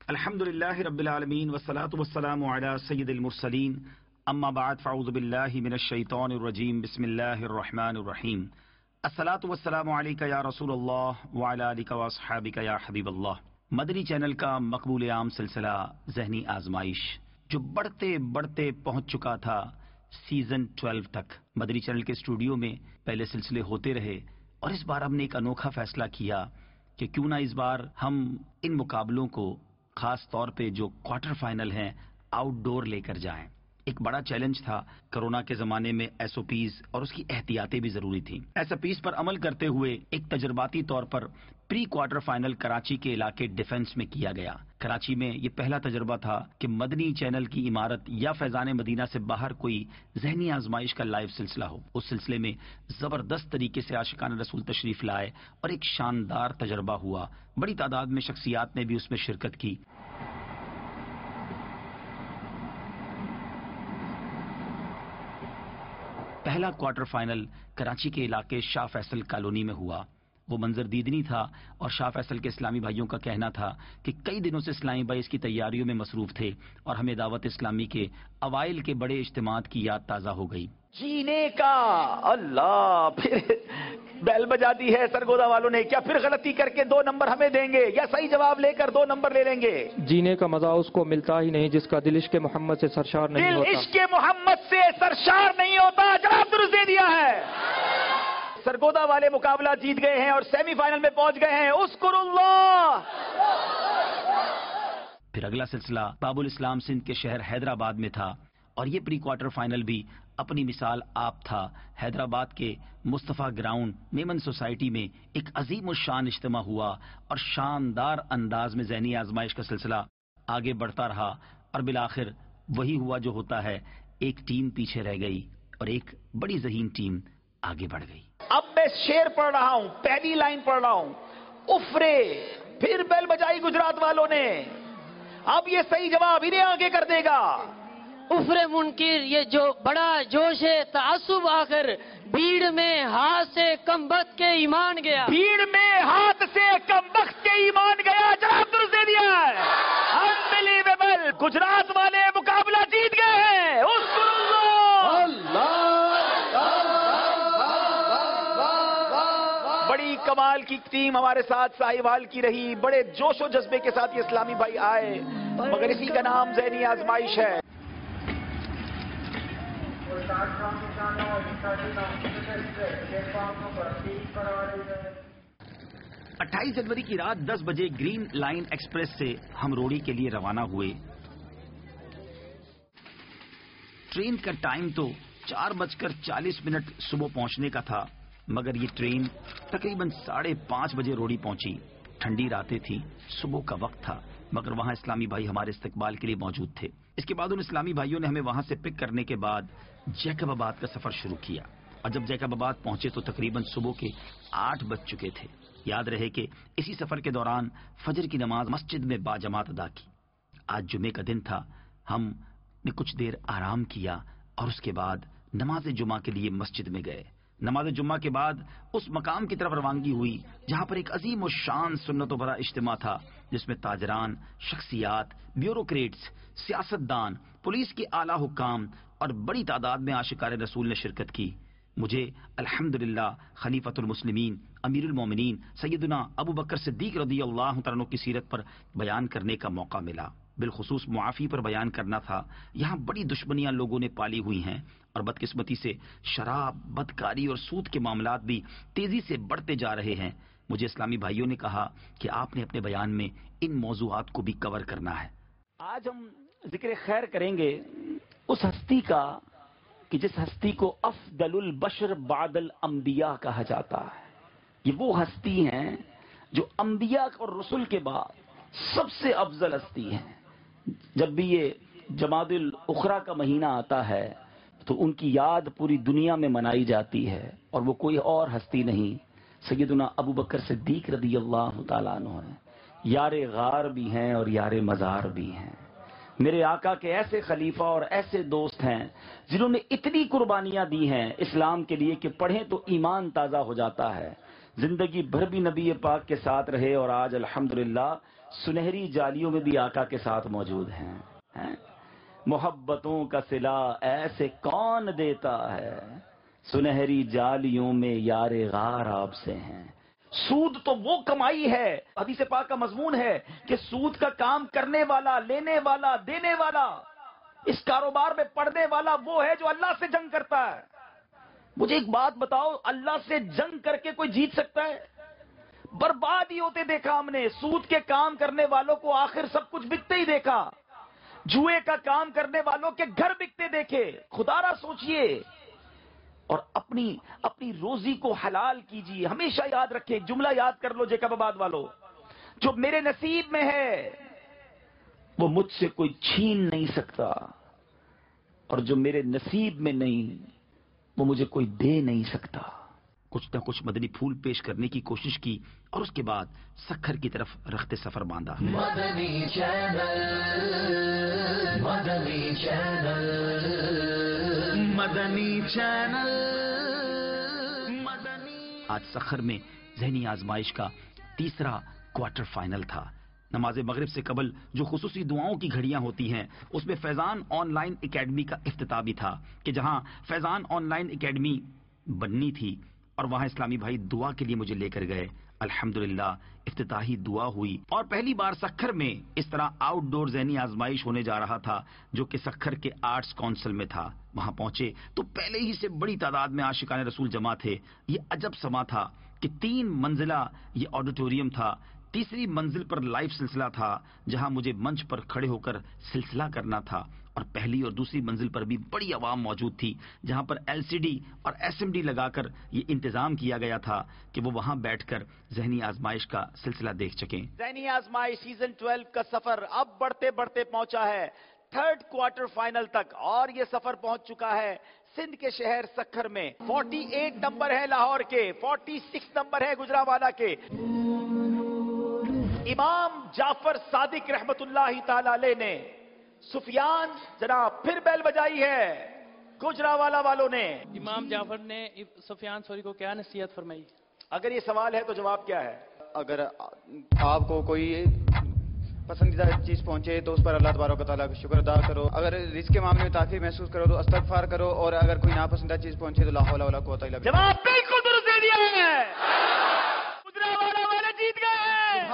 الحمدللہ رب العالمین والصلاة والسلام علی سید المرسلین اما بعد فاعوذ باللہ من الشیطان الرجیم بسم اللہ الرحمن الرحیم الصلاة والسلام علیک یا رسول اللہ وعلی آلک واصحابک یا حبیب اللہ۔ مدنی چینل کا مقبول عام سلسلہ ذہنی آزمائش جو بڑھتے بڑھتے پہنچ چکا تھا سیزن 12 تک۔ مدنی چینل کے اسٹوڈیو میں پہلے سلسلے ہوتے رہے اور اس بار ہم نے ایک انوکھا فیصلہ کیا کہ کیوں نہ اس بار ہم ان مقابلوں کو خاص طور پہ جو کوارٹر فائنل ہیں آؤٹ ڈور لے کر جائیں۔ ایک بڑا چیلنج تھا، کرونا کے زمانے میں ایس او پیز اور اس کی احتیاطیں بھی ضروری تھیں۔ ایس او پیز پر عمل کرتے ہوئے ایک تجرباتی طور پر پری کوارٹر فائنل کراچی کے علاقے ڈیفنس میں کیا گیا۔ کراچی میں یہ پہلا تجربہ تھا کہ مدنی چینل کی عمارت یا فیضان مدینہ سے باہر کوئی ذہنی آزمائش کا لائیو سلسلہ ہو۔ اس سلسلے میں زبردست طریقے سے عاشقان رسول تشریف لائے اور ایک شاندار تجربہ ہوا۔ بڑی تعداد میں شخصیات نے بھی اس میں شرکت کی۔ پہلا کوارٹر فائنل کراچی کے علاقے شاہ فیصل کالونی میں ہوا۔ وہ منظر دیدنی تھا اور شاہ فیصل کے اسلامی بھائیوں کا کہنا تھا کہ کئی دنوں سے اسلامی بھائی اس کی تیاریوں میں مصروف تھے اور ہمیں دعوت اسلامی کے اوائل کے بڑے اجتماعات کی یاد تازہ ہو گئی۔ جینے کا اللہ پھر بیل بجا دی ہے سرگودا والوں نے، کیا پھر غلطی کر کے 2 نمبر ہمیں دیں گے یا صحیح جواب لے کر 2 نمبر لے لیں گے؟ جینے کا مزہ اس کو ملتا ہی نہیں جس کا دل عشق محمد سے سرشار نہیں ہوتا۔ دل عشق محمد سے سرشار نہیں ہوتا، جواب درست دے دیا ہے۔ سرگودا والے مقابلہ جیت گئے ہیں اور سیمی فائنل میں پہنچ گئے ہیں۔ اذکر اللہ۔ پھر اگلا سلسلہ باب الاسلام سندھ کے شہر حیدرآباد میں تھا اور یہ پری کوارٹر فائنل بھی اپنی مثال آپ تھا۔ حیدرآباد کے مصطفیٰ گراؤنڈ میمن سوسائٹی میں ایک عظیم الشان اجتماع ہوا اور شاندار انداز میں ذہنی آزمائش کا سلسلہ آگے بڑھتا رہا اور بالآخر وہی ہوا جو ہوتا ہے، ایک ٹیم پیچھے رہ گئی اور ایک بڑی ذہین ٹیم آگے بڑھ گئی۔ اب میں شعر پڑھ رہا ہوں، پہلی لائن پڑھ رہا ہوں۔ افرے، پھر بیل بجائی گجرات والوں نے۔ اب یہ صحیح جواب انہیں آگے کر دے گا۔ افرے منکر، یہ جو بڑا جوش ہے تعصب آخر بھیڑ میں ہاتھ سے کم بخت کے ایمان گیا۔ بھیڑ میں ہاتھ سے کم بخت کے ایمان گیا، جواب درست دے دیا ہے۔ انبلیویبل، گجرات والے مقابلہ جیت گئے ہیں۔ اذکر اللہ۔ بڑی کمال کی ٹیم ہمارے ساتھ ساہیوال کی رہی، بڑے جوش و جذبے کے ساتھ یہ اسلامی بھائی آئے، مگر اسی کا نام ذہنی آزمائش ہے۔ 28 جنوری کی رات 10 بجے گرین لائن ایکسپریس سے ہم روڑی کے لیے روانہ ہوئے۔ ٹرین کا ٹائم تو 4:40 صبح پہنچنے کا تھا، مگر یہ ٹرین تقریباً 5:30 بجے روڑی پہنچی۔ ٹھنڈی راتیں تھیں، صبح کا وقت تھا، مگر وہاں اسلامی بھائی ہمارے استقبال کے لیے موجود تھے۔ اس کے بعد ان اسلامی بھائیوں نے ہمیں وہاں سے پک کرنے کے بعد جیکب آباد کا سفر شروع کیا اور جب جیکب آباد پہنچے تو تقریباً صبح کے 8 بج چکے تھے۔ یاد رہے کہ اسی سفر کے دوران فجر کی نماز مسجد میں باجماعت ادا کی۔ آج جمعے کا دن تھا، ہم نے کچھ دیر آرام کیا اور اس کے بعد نماز جمعہ کے لیے مسجد میں گئے۔ نماز جمعہ کے بعد اس مقام کی طرف روانگی ہوئی جہاں پر ایک عظیم و شان سنت و بھرا اجتماع تھا، جس میں تاجران، شخصیات، بیوروکریٹس، سیاستدان، پولیس کے اعلیٰ حکام اور بڑی تعداد میں عاشقان رسول نے شرکت کی۔ مجھے الحمدللہ خلیفۃ المسلمین امیر المومنین سیدنا ابو بکر صدیق رضی اللہ تعالیٰ عنہ کی سیرت پر بیان کرنے کا موقع ملا، بالخصوص معافی پر بیان کرنا تھا۔ یہاں بڑی دشمنیاں لوگوں نے پالی ہوئی ہیں اور بدقسمتی سے شراب، بدکاری اور سود کے معاملات بھی تیزی سے بڑھتے جا رہے ہیں۔ مجھے اسلامی بھائیوں نے کہا کہ آپ نے اپنے بیان میں ان موضوعات کو بھی کور کرنا ہے۔ آج ہم ذکر خیر کریں گے اس ہستی کا کہ جس ہستی کو افضل البشر بعد الانبیاء کہا جاتا ہے۔ یہ وہ ہستی ہیں جو انبیاء اور رسل کے بعد سب سے افضل ہستی ہیں۔ جب بھی یہ جمادی الاخری کا مہینہ آتا ہے تو ان کی یاد پوری دنیا میں منائی جاتی ہے اور وہ کوئی اور ہستی نہیں، سیدنا ابو بکر صدیق رضی اللہ تعالیٰ عنہ ہیں۔ یار غار بھی ہیں اور یار مزار بھی ہیں۔ میرے آقا کے ایسے خلیفہ اور ایسے دوست ہیں جنہوں نے اتنی قربانیاں دی ہیں اسلام کے لیے کہ پڑھیں تو ایمان تازہ ہو جاتا ہے۔ زندگی بھر بھی نبی پاک کے ساتھ رہے اور آج الحمدللہ سنہری جالیوں میں بھی آقا کے ساتھ موجود ہیں. محبتوں کا صلہ ایسے کون دیتا ہے، سنہری جالیوں میں یار غار آپ سے ہیں. سود تو وہ کمائی ہے، حدیث پاک کا مضمون ہے کہ سود کا کام کرنے والا، لینے والا، دینے والا، اس کاروبار میں پڑنے والا وہ ہے جو اللہ سے جنگ کرتا ہے. مجھے ایک بات بتاؤ، اللہ سے جنگ کر کے کوئی جیت سکتا ہے؟ برباد ہی ہوتے دیکھا ہم نے. سود کے کام کرنے والوں کو آخر سب کچھ بکتے ہی دیکھا. جوئے کا کام کرنے والوں کے گھر بکتے دیکھے. خدا را سوچئے اور اپنی روزی کو حلال کیجیے. ہمیشہ یاد رکھیں، جملہ یاد کر لو جیکب آباد والو، جو میرے نصیب میں ہے وہ مجھ سے کوئی چھین نہیں سکتا، اور جو میرے نصیب میں نہیں وہ مجھے کوئی دے نہیں سکتا. کچھ نہ کچھ مدنی پھول پیش کرنے کی کوشش کی اور اس کے بعد سکھر کی طرف رخت سفر باندھا. مدنی چینل، مدنی چینل، مدنی چینل، مدنی. آج سخر میں ذہنی آزمائش کا تیسرا کوارٹر فائنل تھا. نماز مغرب سے قبل جو خصوصی دعاؤں کی گھڑیاں ہوتی ہیں اس میں فیضان آن لائن اکیڈمی کا افتتاح بھی تھا کہ جہاں فیضان آن لائن اکیڈمی بننی تھی اور وہاں اسلامی بھائی دعا کے لیے مجھے لے کر گئے. الحمدللہ افتتاحی دعا ہوئی اور پہلی بار سکھر میں اس طرح آؤٹ ڈور ذہنی آزمائش ہونے جا رہا تھا جو کہ سکھر کے آرٹس کونسل میں تھا. وہاں پہنچے تو پہلے ہی سے بڑی تعداد میں عاشقان رسول جمع تھے. یہ عجب سما تھا کہ 3 منزلہ یہ آڈیٹوریم تھا. تیسری منزل پر لائیو سلسلہ تھا جہاں مجھے منچ پر کھڑے ہو کر سلسلہ کرنا تھا، اور پہلی اور دوسری منزل پر بھی بڑی عوام موجود تھی جہاں پر LCD اور SMD لگا کر یہ انتظام کیا گیا تھا کہ وہ وہاں بیٹھ کر ذہنی آزمائش کا سلسلہ دیکھ سکیں. ذہنی آزمائش سیزن 12 کا سفر اب بڑھتے بڑھتے پہنچا ہے 3rd کوارٹر فائنل تک، اور یہ سفر پہنچ چکا ہے سندھ کے شہر سکھر میں. 48 نمبر ہے لاہور کے، 46 نمبر ہے گجرانوالہ کے. امام جعفر صادق رحمت اللہ تعالی علیہ نے سفیان جناب پھر بیل بجائی ہے گجرانوالہ والوں نے. امام جعفر نے سفیان ثوری کو کیا نصیحت فرمائی؟ اگر یہ سوال ہے تو جواب کیا ہے؟ اگر آپ کو کوئی پسندیدہ چیز پہنچے تو اس پر اللہ تبارک و تعالیٰ کا شکر ادا کرو. اگر رزق کے معاملے میں تاخیر محسوس کرو تو استغفار کرو، اور اگر کوئی ناپسندیدہ چیز پہنچے تو لا حول ولا قوت الا باللہ. جواب بالکل درست دے دیا ہے، گجرانوالہ والے جیت گئے.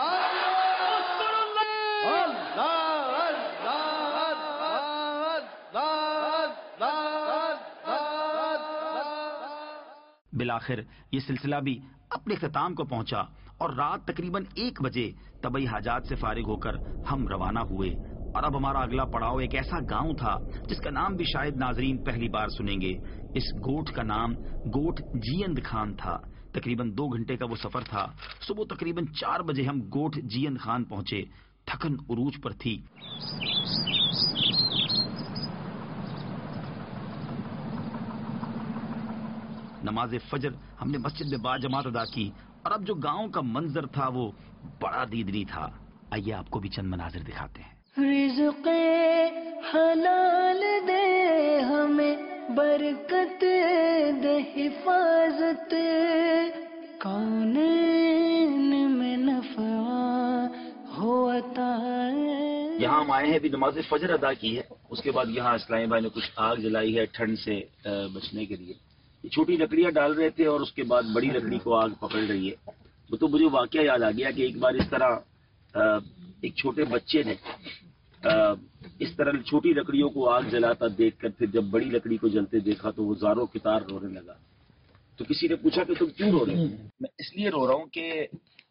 بالآخر یہ سلسلہ بھی اپنے اختتام کو پہنچا اور رات تقریباً 1 بجے طبی حاجات سے فارغ ہو کر ہم روانہ ہوئے. اور اب ہمارا اگلا پڑاؤ ایک ایسا گاؤں تھا جس کا نام بھی شاید ناظرین پہلی بار سنیں گے. اس گوٹھ کا نام گوٹھ جیند خان تھا. تقریباً 2 گھنٹے کا وہ سفر تھا. صبح تقریباً 4 بجے ہم گوٹھ جیند خان پہنچے. تھکن عروج پر تھی. نماز فجر ہم نے مسجد میں با جماعت ادا کی اور اب جو گاؤں کا منظر تھا وہ بڑا دیدنی تھا. آئیے آپ کو بھی چند مناظر دکھاتے ہیں. رزق حلال دے ہمیں، برکت دے حفاظت، کونین میں نفع ہو عطا. یہاں ہم آئے ہیں بھی نماز فجر ادا کی ہے، اس کے بعد یہاں اسلامی بھائی نے کچھ آگ جلائی ہے ٹھنڈ سے بچنے کے لیے. یہ چھوٹی لکڑیاں ڈال رہے تھے اور اس کے بعد بڑی لکڑی کو آگ پکڑ رہی ہے. وہ تو مجھے واقعہ یاد آ گیا کہ ایک بار اس طرح ایک چھوٹے بچے نے اس طرح چھوٹی لکڑیوں کو آگ جلاتا دیکھ کر پھر جب بڑی لکڑی کو جلتے دیکھا تو وہ زاروں کتار رونے لگا. تو کسی نے پوچھا کہ تم کیوں رو رہے ہو؟ میں اس لیے رو رہا ہوں کہ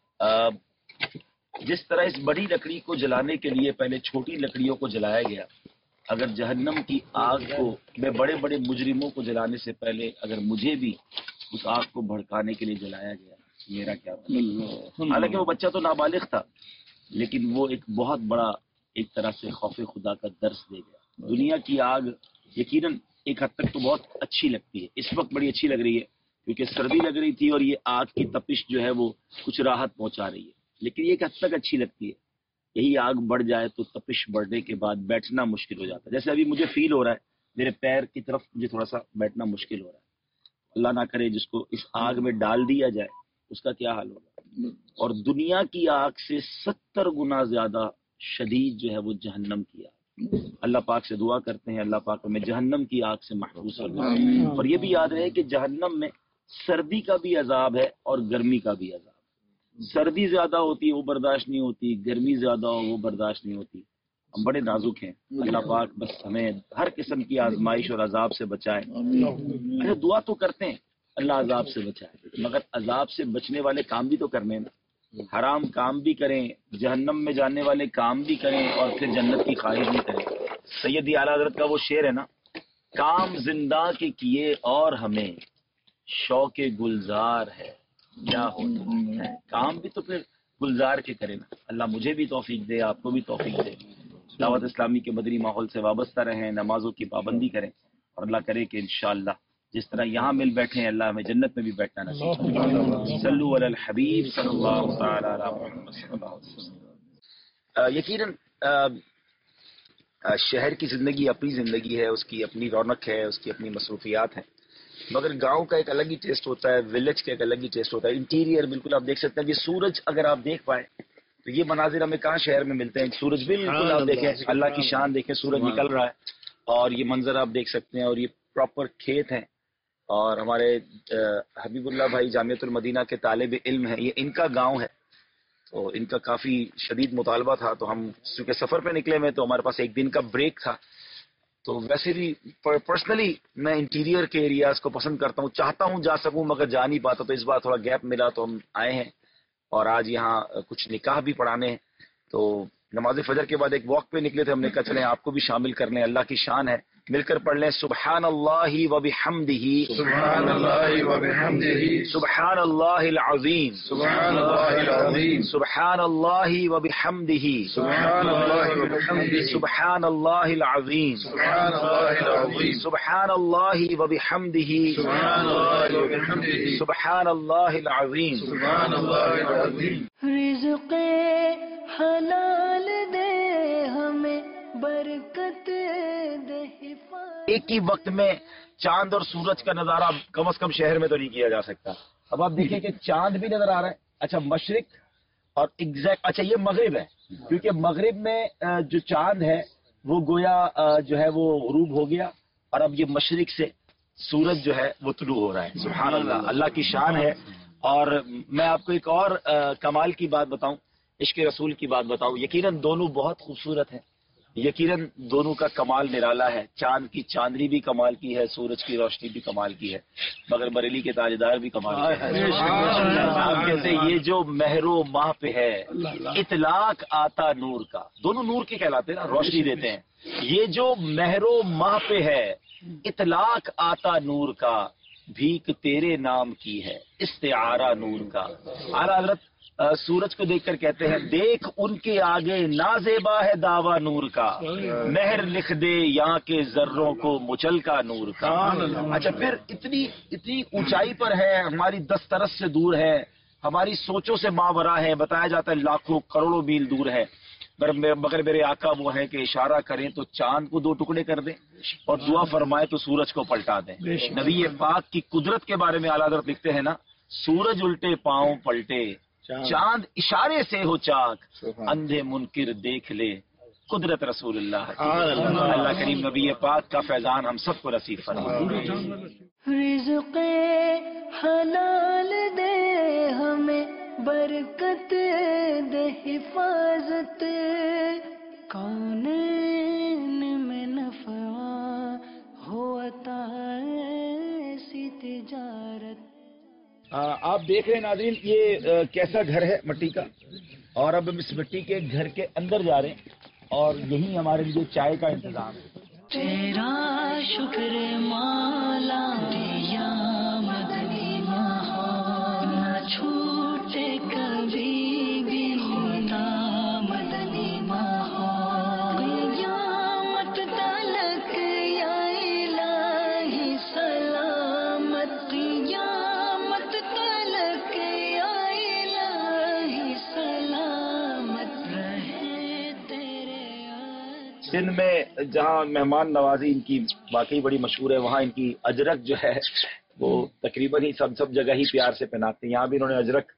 جس طرح اس بڑی لکڑی کو جلانے کے لیے پہلے چھوٹی لکڑیوں کو جلایا گیا، اگر جہنم کی آگ کو میں بڑے بڑے مجرموں کو جلانے سے پہلے اگر مجھے بھی اس آگ کو بھڑکانے کے لیے جلایا گیا، میرا کیا ہوگا؟ حالانکہ وہ بچہ تو نابالغ تھا، لیکن وہ ایک بہت بڑا ایک طرح سے خوف خدا کا درس دے گیا. دنیا کی آگ یقیناً ایک حد تک تو بہت اچھی لگتی ہے، اس وقت بڑی اچھی لگ رہی ہے کیونکہ سردی لگ رہی تھی اور یہ آگ کی تپش جو ہے وہ کچھ راحت پہنچا رہی ہے، لیکن یہ ایک حد تک اچھی لگتی ہے. یہی آگ بڑھ جائے تو تپش بڑھنے کے بعد بیٹھنا مشکل ہو جاتا ہے. جیسے ابھی مجھے فیل ہو رہا ہے میرے پیر کی طرف مجھے تھوڑا سا بیٹھنا مشکل ہو رہا ہے. اللہ نہ کرے جس کو اس آگ میں ڈال دیا جائے اس کا کیا حال ہوگا. اور دنیا کی آگ سے 70 گنا زیادہ شدید جو ہے وہ جہنم کی آگ. اللہ پاک سے دعا کرتے ہیں اللہ پاک ہمیں جہنم کی آگ سے محفوظ فرمائے. اور یہ بھی یاد رہے کہ جہنم میں سردی کا بھی عذاب ہے اور گرمی کا بھی عذاب. سردی زیادہ ہوتی ہے وہ برداشت نہیں ہوتی، گرمی زیادہ ہو وہ برداشت نہیں ہوتی. ہم بڑے نازک ہیں. اللہ پاک بس ہمیں ہر قسم کی آزمائش اور عذاب سے بچائے. اچھا دعا تو کرتے ہیں اللہ عذاب سے بچائے، مگر عذاب سے بچنے والے کام بھی تو کرنے نا. حرام کام بھی کریں، جہنم میں جانے والے کام بھی کریں، اور پھر جنت کی خواہش بھی کریں. سیدی اعلیٰ حضرت کا وہ شعر ہے نا، کام زندہ کے کیے اور ہمیں شوق گلزار ہے کیا ہوتا ہے. کام بھی تو پھر گلزار کے کریں نا. اللہ مجھے بھی توفیق دے، آپ کو بھی توفیق دے. دعوت اسلامی کے مدنی ماحول سے وابستہ رہیں، نمازوں کی پابندی کریں، اور اللہ کرے کہ انشاءاللہ جس طرح یہاں مل بیٹھے ہیں اللہ ہمیں جنت میں بھی بیٹھنا نصیب فرمائے. صلو علی الحبیب صلی اللہ تعالی علی محمد صلی اللہ علیہ وسلم. یقیناً شہر کی زندگی اپنی زندگی ہے، اس کی اپنی رونق ہے، اس کی اپنی مصروفیات ہیں، مگر گاؤں کا ایک الگ ہی ٹیسٹ ہوتا ہے، ولیج کا ایک الگ ہی ٹیسٹ ہوتا ہے. انٹیریئر بالکل آپ دیکھ سکتے ہیں کہ سورج اگر آپ دیکھ پائیں تو یہ مناظر ہمیں کہاں شہر میں ملتے ہیں. سورج بالکل آپ دیکھیں، اللہ کی شان دیکھیں، سورج نکل رہا ہے اور یہ منظر آپ دیکھ سکتے ہیں. اور یہ پراپر کھیت ہیں، اور ہمارے حبیب اللہ بھائی جامعۃ المدینہ کے طالب علم ہیں، یہ ان کا گاؤں ہے. تو ان کا کافی شدید مطالبہ تھا، تو ہم چونکہ سفر پہ نکلے ہوئے تو ہمارے پاس ایک دن کا بریک تھا. تو ویسے بھی پرسنلی میں انٹیریئر کے ایریاز کو پسند کرتا ہوں، چاہتا ہوں جا سکوں مگر جا نہیں پاتا. تو اس بار تھوڑا گیپ ملا تو ہم آئے ہیں، اور آج یہاں کچھ نکاح بھی پڑھانے ہیں. تو نماز فجر کے بعد ایک واک پہ نکلے تھے، ہم نے کہا چلیں آپ کو بھی شامل کر لیں. اللہ کی شان ہے، مل کر پڑھ لیں سبحان اللہ و بحمدہ، سبحان اللہ و بحمدہ، سبحان اللہ العظیم، سبحان اللہ العظیم، سبحان اللہ و بحمدہ، سبحان اللہ و بحمدہ، سبحان اللہ العظیم، سبحان اللہ العظیم، سبحان اللہ و بحمدہ، سبحان اللہ و بحمدہ، سبحان اللہ العظیم، سبحان اللہ العظیم. رزق حلال دے ہمیں، برکت دے حفاظت. ایک ہی وقت میں چاند اور سورج کا نظارہ کم از کم شہر میں تو نہیں کیا جا سکتا. اب آپ دیکھیں کہ چاند بھی نظر آ رہا ہے. اچھا مشرق اور اچھا یہ مغرب ہے، کیونکہ مغرب میں جو چاند ہے وہ گویا جو ہے وہ غروب ہو گیا، اور اب یہ مشرق سے سورج جو ہے وہ طلوع ہو رہا ہے. سبحان اللہ، اللہ کی شان ہے. اور میں آپ کو ایک اور کمال کی بات بتاؤں، عشق رسول کی بات بتاؤں. یقیناً دونوں بہت خوبصورت ہیں، یقیناً دونوں کا کمال نرالا ہے. چاند کی چاندنی بھی کمال کی ہے، سورج کی روشنی بھی کمال کی ہے، مگر بریلی کے تاجدار بھی کمال کے ہیں. آپ کہتے ہیں یہ جو مہر و ماہ پہ ہے اطلاق آتا نور کا، دونوں نور کے کہلاتے ہیں نا، روشنی دیتے ہیں. یہ جو مہر و ماہ پہ ہے اطلاق آتا نور کا، بھیک تیرے نام کی ہے استعارہ نور کا. اعلیٰ حضرت سورج کو دیکھ کر کہتے ہیں دیکھ ان کے آگے نازیبا ہے دعویٰ نور کا، مہر لکھ دے یہاں کے ذروں کو مچل کا نور کا. اچھا پھر اتنی اونچائی پر ہے، ہماری دسترس سے دور ہے، ہماری سوچوں سے ماورا ہے. بتایا جاتا ہے لاکھوں کروڑوں میل دور ہے، مگر میرے آقا وہ ہیں کہ اشارہ کریں تو چاند کو 2 ٹکڑے کر دیں، اور دعا فرمائے تو سورج کو پلٹا دیں. نبی پاک کی قدرت کے بارے میں اعلیٰ حضرت لکھتے ہیں نا، سورج الٹے پاؤں پلٹے، چاند اشارے سے ہو چاک، اندھے منکر دیکھ لے قدرت رسول اللہ. اللہ کریم نبی پاک کا فیضان ہم سب کو نصیب فرمائے. رزق حلال دے ہمیں، برکت دے حفاظت، کونین میں نفع ہو عطا ایسی تجارت. آپ دیکھ رہے ہیں ناظرین یہ کیسا گھر ہے مٹی کا، اور اب ہم اس مٹی کے گھر کے اندر جا رہے ہیں، اور یہی ہمارے لیے چائے کا انتظام ہے. تیرا شکر مولا یا مدنی ماحول، نہ چھوٹے کبھی بھی خدا مدنی ماحول. قیامت تلک یا الہی سلامت، قیامت تلک یا الہی سلامت رہے تیرے. سندھ میں جہاں مہمان نوازی ان کی واقعی بڑی مشہور ہے، وہاں ان کی اجرک جو ہے وہ تقریباً ہی سب جگہ ہی پیار سے پہناتے ہیں. یہاں بھی انہوں نے اجرک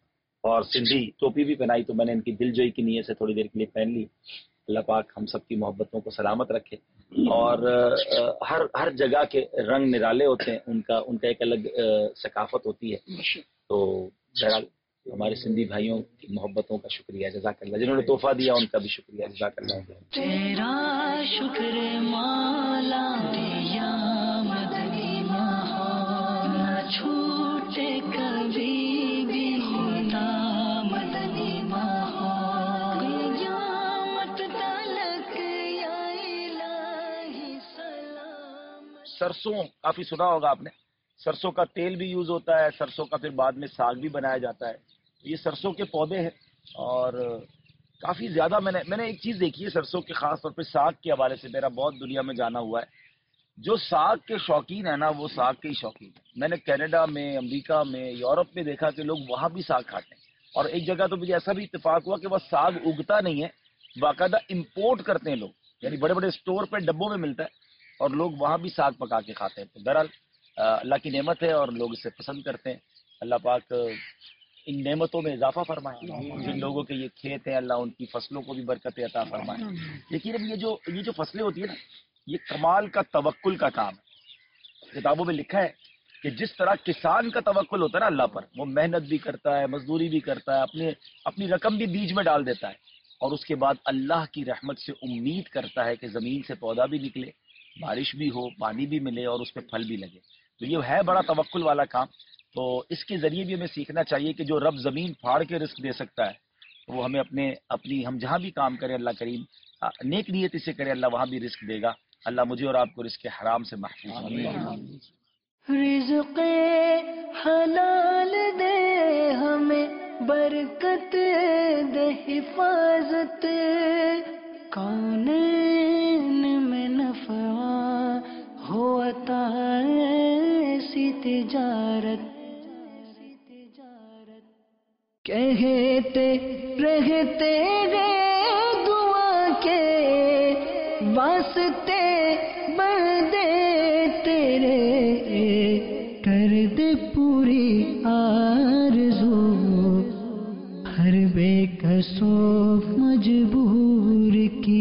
اور سندھی ٹوپی بھی پہنائی، تو میں نے ان کی دل جوئی کی نیت سے تھوڑی دیر کے لیے پہن لی. اللہ پاک ہم سب کی محبتوں کو سلامت رکھے. اور ہر جگہ کے رنگ نرالے ہوتے ہیں، ان کا ایک الگ ثقافت ہوتی ہے. تو بہرحال ہمارے سندھی بھائیوں کی محبتوں کا شکریہ، جزاک اللہ. جنہوں نے تحفہ دیا ان کا بھی شکریہ، جزاک اللہ. تیرا شکر مولا یا مدنی ماحول نہ چھوٹے کبھی بھی خدا مدنی ماحول قیامت تلک یا الہی سلام. سرسوں کافی سنا ہوگا آپ نے، سرسوں کا تیل بھی یوز ہوتا ہے، سرسوں کا پھر بعد میں ساگ بھی بنایا جاتا ہے. یہ سرسوں کے پودے ہیں اور کافی زیادہ میں نے ایک چیز دیکھی ہے سرسوں کے، خاص طور پہ ساگ کے حوالے سے میرا بہت دنیا میں جانا ہوا ہے. جو ساگ کے شوقین ہیں نا وہ ساگ کے ہی شوقین ہیں. میں نے کینیڈا میں، امریکہ میں، یورپ میں دیکھا کہ لوگ وہاں بھی ساگ کھاتے ہیں. اور ایک جگہ تو مجھے ایسا بھی اتفاق ہوا کہ وہ ساگ اگتا نہیں ہے، باقاعدہ امپورٹ کرتے ہیں لوگ، یعنی بڑے بڑے اسٹور پہ ڈبوں میں ملتا ہے اور لوگ وہاں بھی ساگ پکا کے کھاتے ہیں. تو بہرحال اللہ کی نعمت ہے اور لوگ اسے پسند کرتے ہیں. اللہ پاک ان نعمتوں میں اضافہ فرمائے. جن لوگوں کے یہ کھیت ہیں اللہ ان کی فصلوں کو بھی برکت عطا فرمائے. لیکن اب یہ جو فصلیں ہوتی ہیں نا، یہ کمال کا توکل کا کام ہے. کتابوں میں لکھا ہے کہ جس طرح کسان کا توکل ہوتا ہے نا اللہ پر، وہ محنت بھی کرتا ہے، مزدوری بھی کرتا ہے، اپنی رقم بھی بیج میں ڈال دیتا ہے، اور اس کے بعد اللہ کی رحمت سے امید کرتا ہے کہ زمین سے پودا بھی نکلے، بارش بھی ہو، پانی بھی ملے اور اس پہ پھل بھی لگے. تو یہ ہے بڑا توکل والا کام. تو اس کے ذریعے بھی ہمیں سیکھنا چاہیے کہ جو رب زمین پھاڑ کے رزق دے سکتا ہے تو وہ ہمیں ہم جہاں بھی کام کریں اللہ کریم نیک نیت سے کرے، اللہ وہاں بھی رزق دے گا. اللہ مجھے اور آپ کو رزق حرام سے محفوظ کرے. رزق حلال دے ہمیں، برکت دے حفاظت، کونین میں نفع ہو عطا ایسی تجارت. کہتے رہتے گئے دعا کے واسطے بندے تیرے، کر دے پوری آرزو ہر بے کسو مجبور کی.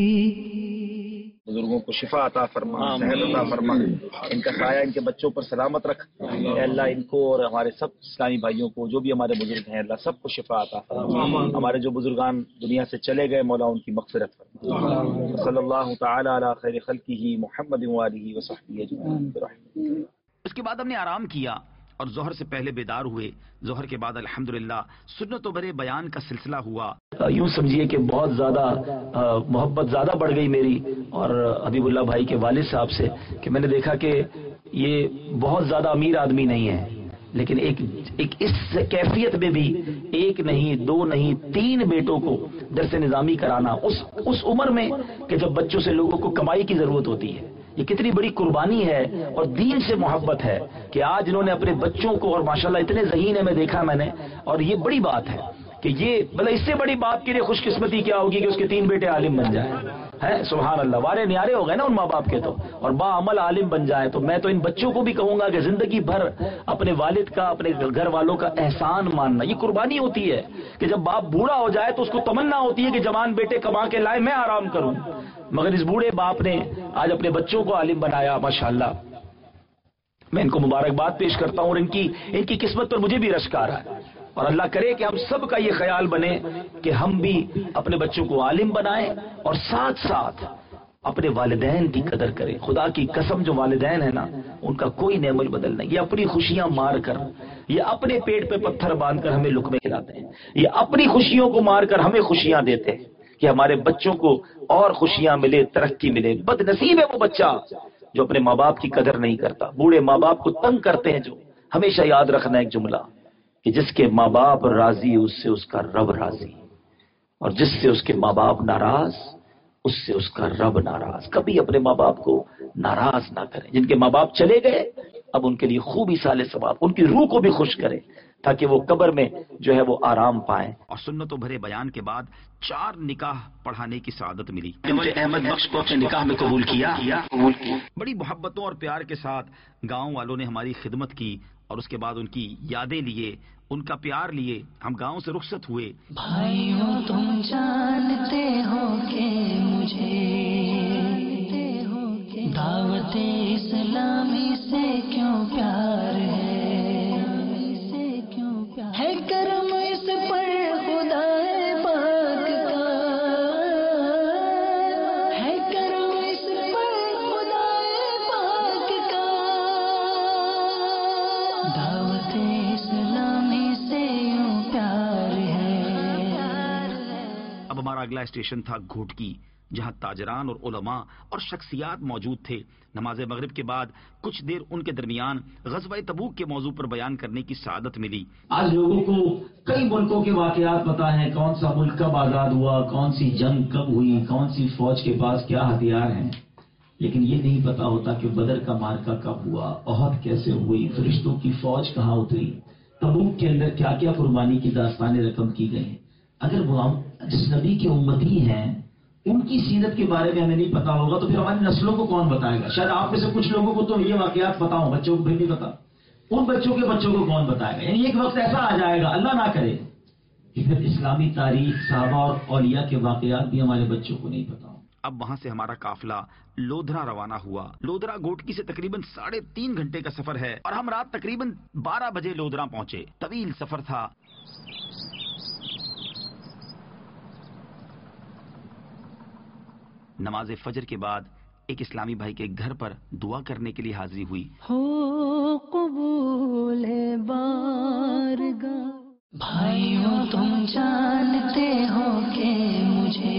بزرگوں کو شفا عطا فرما، صحت عطا فرما، ان کا سایہ ان کے بچوں پر سلامت رکھ. اے اللہ ان کو اور ہمارے سب اسلامی بھائیوں کو، جو بھی ہمارے بزرگ ہیں، اللہ سب کو شفا عطا فرما. ہمارے جو بزرگان دنیا سے چلے گئے مولا ان کی مغفرت فرما. صلی اللہ تعالی علی خیر خلقہ محمد وآلہ وصحبہ اجمعین. اس کے بعد ہم نے آرام کیا اور ظہر سے پہلے بیدار ہوئے. ظہر کے بعد الحمدللہ سنت و برے بیان کا سلسلہ ہوا. یوں سمجھیے کہ بہت زیادہ محبت زیادہ بڑھ گئی میری اور حبیب اللہ بھائی کے والد صاحب سے، کہ میں نے دیکھا کہ یہ بہت زیادہ امیر آدمی نہیں ہے، لیکن ایک اس کیفیت میں بھی ایک نہیں، دو نہیں، 3 بیٹوں کو درس نظامی کرانا اس عمر میں کہ جب بچوں سے لوگوں کو کمائی کی ضرورت ہوتی ہے. یہ کتنی بڑی قربانی ہے اور دین سے محبت ہے کہ آج انہوں نے اپنے بچوں کو، اور ماشاءاللہ اتنے ذہین ہے میں دیکھا میں نے، اور یہ بڑی بات ہے کہ یہ مطلب اس سے بڑی بات کے لیے خوش قسمتی کیا ہوگی کہ اس کے 3 بیٹے عالم بن جائیں. ہے سبحان اللہ، وارے نیارے ہو گئے نا ان ماں باپ کے تو، اور با عمل عالم بن جائیں. تو میں تو ان بچوں کو بھی کہوں گا کہ زندگی بھر اپنے والد کا، اپنے گھر والوں کا احسان ماننا. یہ قربانی ہوتی ہے کہ جب باپ بوڑھا ہو جائے تو اس کو تمنا ہوتی ہے کہ جوان بیٹے کما کے لائے، میں آرام کروں، مگر اس بوڑھے باپ نے آج اپنے بچوں کو عالم بنایا. ماشاءاللہ میں ان کو مبارکباد پیش کرتا ہوں، اور ان کی قسمت پر مجھے بھی رشک آ رہا ہے. اور اللہ کرے کہ ہم سب کا یہ خیال بنے کہ ہم بھی اپنے بچوں کو عالم بنائیں اور ساتھ ساتھ اپنے والدین کی قدر کریں. خدا کی قسم جو والدین ہیں نا ان کا کوئی نعم البدل نہیں. یہ اپنی خوشیاں مار کر، یہ اپنے پیٹ پہ پتھر باندھ کر ہمیں لقمے کھلاتے ہیں، یہ اپنی خوشیوں کو مار کر ہمیں خوشیاں دیتے ہیں کہ ہمارے بچوں کو اور خوشیاں ملے، ترقی ملے. بد نصیب ہے وہ بچہ جو اپنے ماں باپ کی قدر نہیں کرتا. بوڑھے ماں باپ کو تنگ کرتے ہیں. جو ہمیشہ یاد رکھنا ایک جملہ کہ جس کے ماں باپ راضی اس سے اس کا رب راضی، اور جس سے اس کے ماں باپ ناراض اس سے اس کا رب ناراض. کبھی اپنے ماں باپ کو ناراض نہ کریں. جن کے ماں باپ چلے گئے اب ان کے لیے خوب اصال ثواب، ان کی روح کو بھی خوش کریں تاکہ وہ قبر میں جو ہے وہ آرام پائیں. اور سنت و بھرے بیان کے بعد 4 نکاح پڑھانے کی سعادت ملی. مجھے احمد بخش کو اپنے نکاح میں قبول کیا. بڑی محبتوں اور پیار کے ساتھ گاؤں والوں نے ہماری خدمت کی اور اس کے بعد ان کی یادیں لیے ان کا پیار لیے ہم گاؤں سے رخصت ہوئے. بھائیوں تم جانتے ہو کہ مجھے دعوت اسلامی سے کیوں پیار ہے کرم اس پر خدا پاک کا، ہے کرم اس پر خدا پاک کا، دعوت اسلامی سے یوں پیار ہے. اب ہمارا اگلا اسٹیشن تھا گھوٹکی، جہاں تاجران اور علماء اور شخصیات موجود تھے. نماز مغرب کے بعد کچھ دیر ان کے درمیان غزوہ تبوک کے موضوع پر بیان کرنے کی سعادت ملی. آج لوگوں کو کئی ملکوں کے واقعات پتا ہیں، کون سا ملک کب آزاد ہوا، کون سی جنگ کب ہوئی، کون سی فوج کے پاس کیا ہتھیار ہیں، لیکن یہ نہیں پتا ہوتا کہ بدر کا مارکا کب ہوا، احد کیسے ہوئی، فرشتوں کی فوج کہاں اتری، تبوک کے اندر کیا کیا قربانی کی داستانیں رقم کی گئی. اگر وہ جس نبی کے امتی ہیں ان کی سیرت کے بارے میں ہمیں نہیں پتا ہوگا تو پھر ہماری نسلوں کو کون بتائے گا؟ شاید آپ میں سے کچھ لوگوں کو تو یہ واقعات پتا ہوں، بچوں کو بھی نہیں پتا. ان بچوں کے بچوں کو کون بتائے گا؟ یعنی ایک وقت ایسا آ جائے گا، اللہ نہ کرے، کہ پھر اسلامی تاریخ، صحابہ اور اولیاء کے واقعات بھی ہمارے بچوں کو نہیں پتا ہوں. اب وہاں سے ہمارا قافلہ لودھرا روانہ ہوا. لودھرا گھوٹکی سے تقریباً 3.5 گھنٹے کا سفر ہے اور ہم رات تقریباً 12 بجے لودھرا پہنچے. طویل سفر تھا. نماز فجر کے بعد ایک اسلامی بھائی کے گھر پر دعا کرنے کے لیے حاضری ہوئی. ہو قبول بارگاہ، بھائیوں تم جانتے ہو کہ مجھے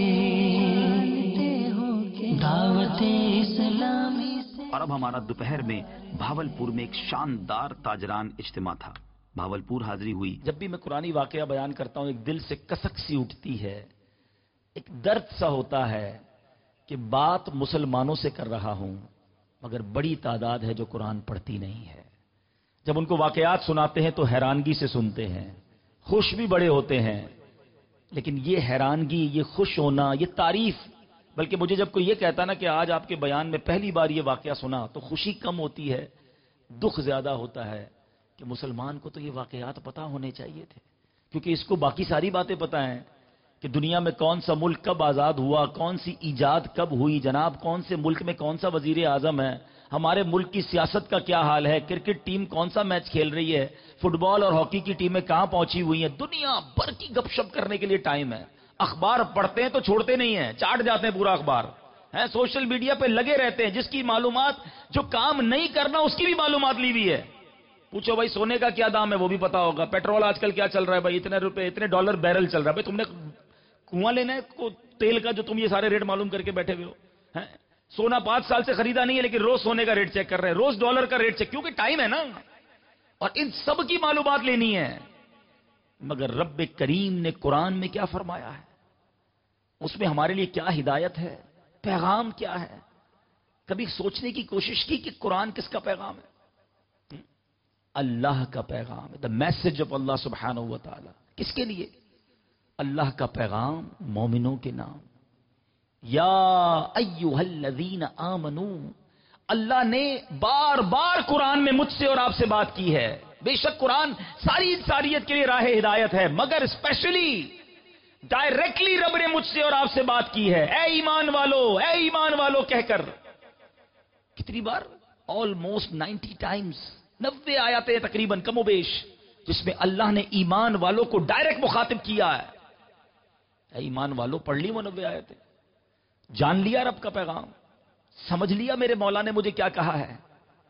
دعوت اسلامی سے. اور اب ہمارا دوپہر میں بھاولپور میں ایک شاندار تاجران اجتماع تھا. بھاولپور حاضری ہوئی. جب بھی میں قرآنی واقعہ بیان کرتا ہوں ایک دل سے کسک سی اٹھتی ہے، ایک درد سا ہوتا ہے کہ بات مسلمانوں سے کر رہا ہوں مگر بڑی تعداد ہے جو قرآن پڑھتی نہیں ہے. جب ان کو واقعات سناتے ہیں تو حیرانگی سے سنتے ہیں، خوش بھی بڑے ہوتے ہیں، لیکن یہ حیرانگی، یہ خوش ہونا، یہ تعریف، بلکہ مجھے جب کوئی یہ کہتا نا کہ آج آپ کے بیان میں پہلی بار یہ واقعہ سنا تو خوشی کم ہوتی ہے، دکھ زیادہ ہوتا ہے کہ مسلمان کو تو یہ واقعات پتہ ہونے چاہیے تھے، کیونکہ اس کو باقی ساری باتیں پتہ ہیں کہ دنیا میں کون سا ملک کب آزاد ہوا، کون سی ایجاد کب ہوئی، جناب کون سے ملک میں کون سا وزیر اعظم ہے، ہمارے ملک کی سیاست کا کیا حال ہے، کرکٹ ٹیم کون سا میچ کھیل رہی ہے، فٹ بال اور ہاکی کی ٹیمیں کہاں پہنچی ہوئی ہیں. دنیا بھر کی گپ شپ کرنے کے لیے ٹائم ہے. اخبار پڑھتے ہیں تو چھوڑتے نہیں ہیں، چاٹ جاتے ہیں پورا اخبار. سوشل میڈیا پہ لگے رہتے ہیں، جس کی معلومات جو کام نہیں کرنا اس کی بھی معلومات لی ہوئی ہے. پوچھو بھائی سونے کا کیا دام ہے وہ بھی پتا ہوگا، پیٹرول آج کل کیا چل رہا ہے بھائی، اتنے روپے اتنے ڈالر بیرل چل رہا ہے. بھائی تم نے کنواں لینا ہے تیل کا جو تم یہ سارے ریٹ معلوم کر کے بیٹھے ہوئے ہو. سونا 5 سال سے خریدا نہیں ہے لیکن روز سونے کا ریٹ چیک کر رہے ہیں، روز ڈالر کا ریٹ چیک، کیونکہ ٹائم ہے نا، اور ان سب کی معلومات لینی ہے. مگر رب کریم نے قرآن میں کیا فرمایا ہے، اس میں ہمارے لیے کیا ہدایت ہے، پیغام کیا ہے؟ کبھی سوچنے کی کوشش کی کہ قرآن کس کا پیغام ہے؟ اللہ کا پیغام ہے. دا میسج آف اللہ سبحانہ و تعالی. کس کے لیے؟ اللہ کا پیغام مومنوں کے نام. یا ایھا الذین آمنو، اللہ نے بار بار قرآن میں مجھ سے اور آپ سے بات کی ہے. بے شک قرآن ساری انسانیت کے لیے راہ ہدایت ہے، مگر اسپیشلی ڈائریکٹلی رب نے مجھ سے اور آپ سے بات کی ہے. اے ایمان والو، اے ایمان والو کہہ کر. کتنی بار؟ آلموسٹ 90 ٹائمز، 90 آیاتیں تقریباً کم و بیش، جس میں اللہ نے ایمان والوں کو ڈائریکٹ مخاطب کیا ہے. اے ایمان والو، پڑھ لی وہ 90 آیتیں، جان لیا رب کا پیغام، سمجھ لیا میرے مولا نے مجھے کیا کہا ہے.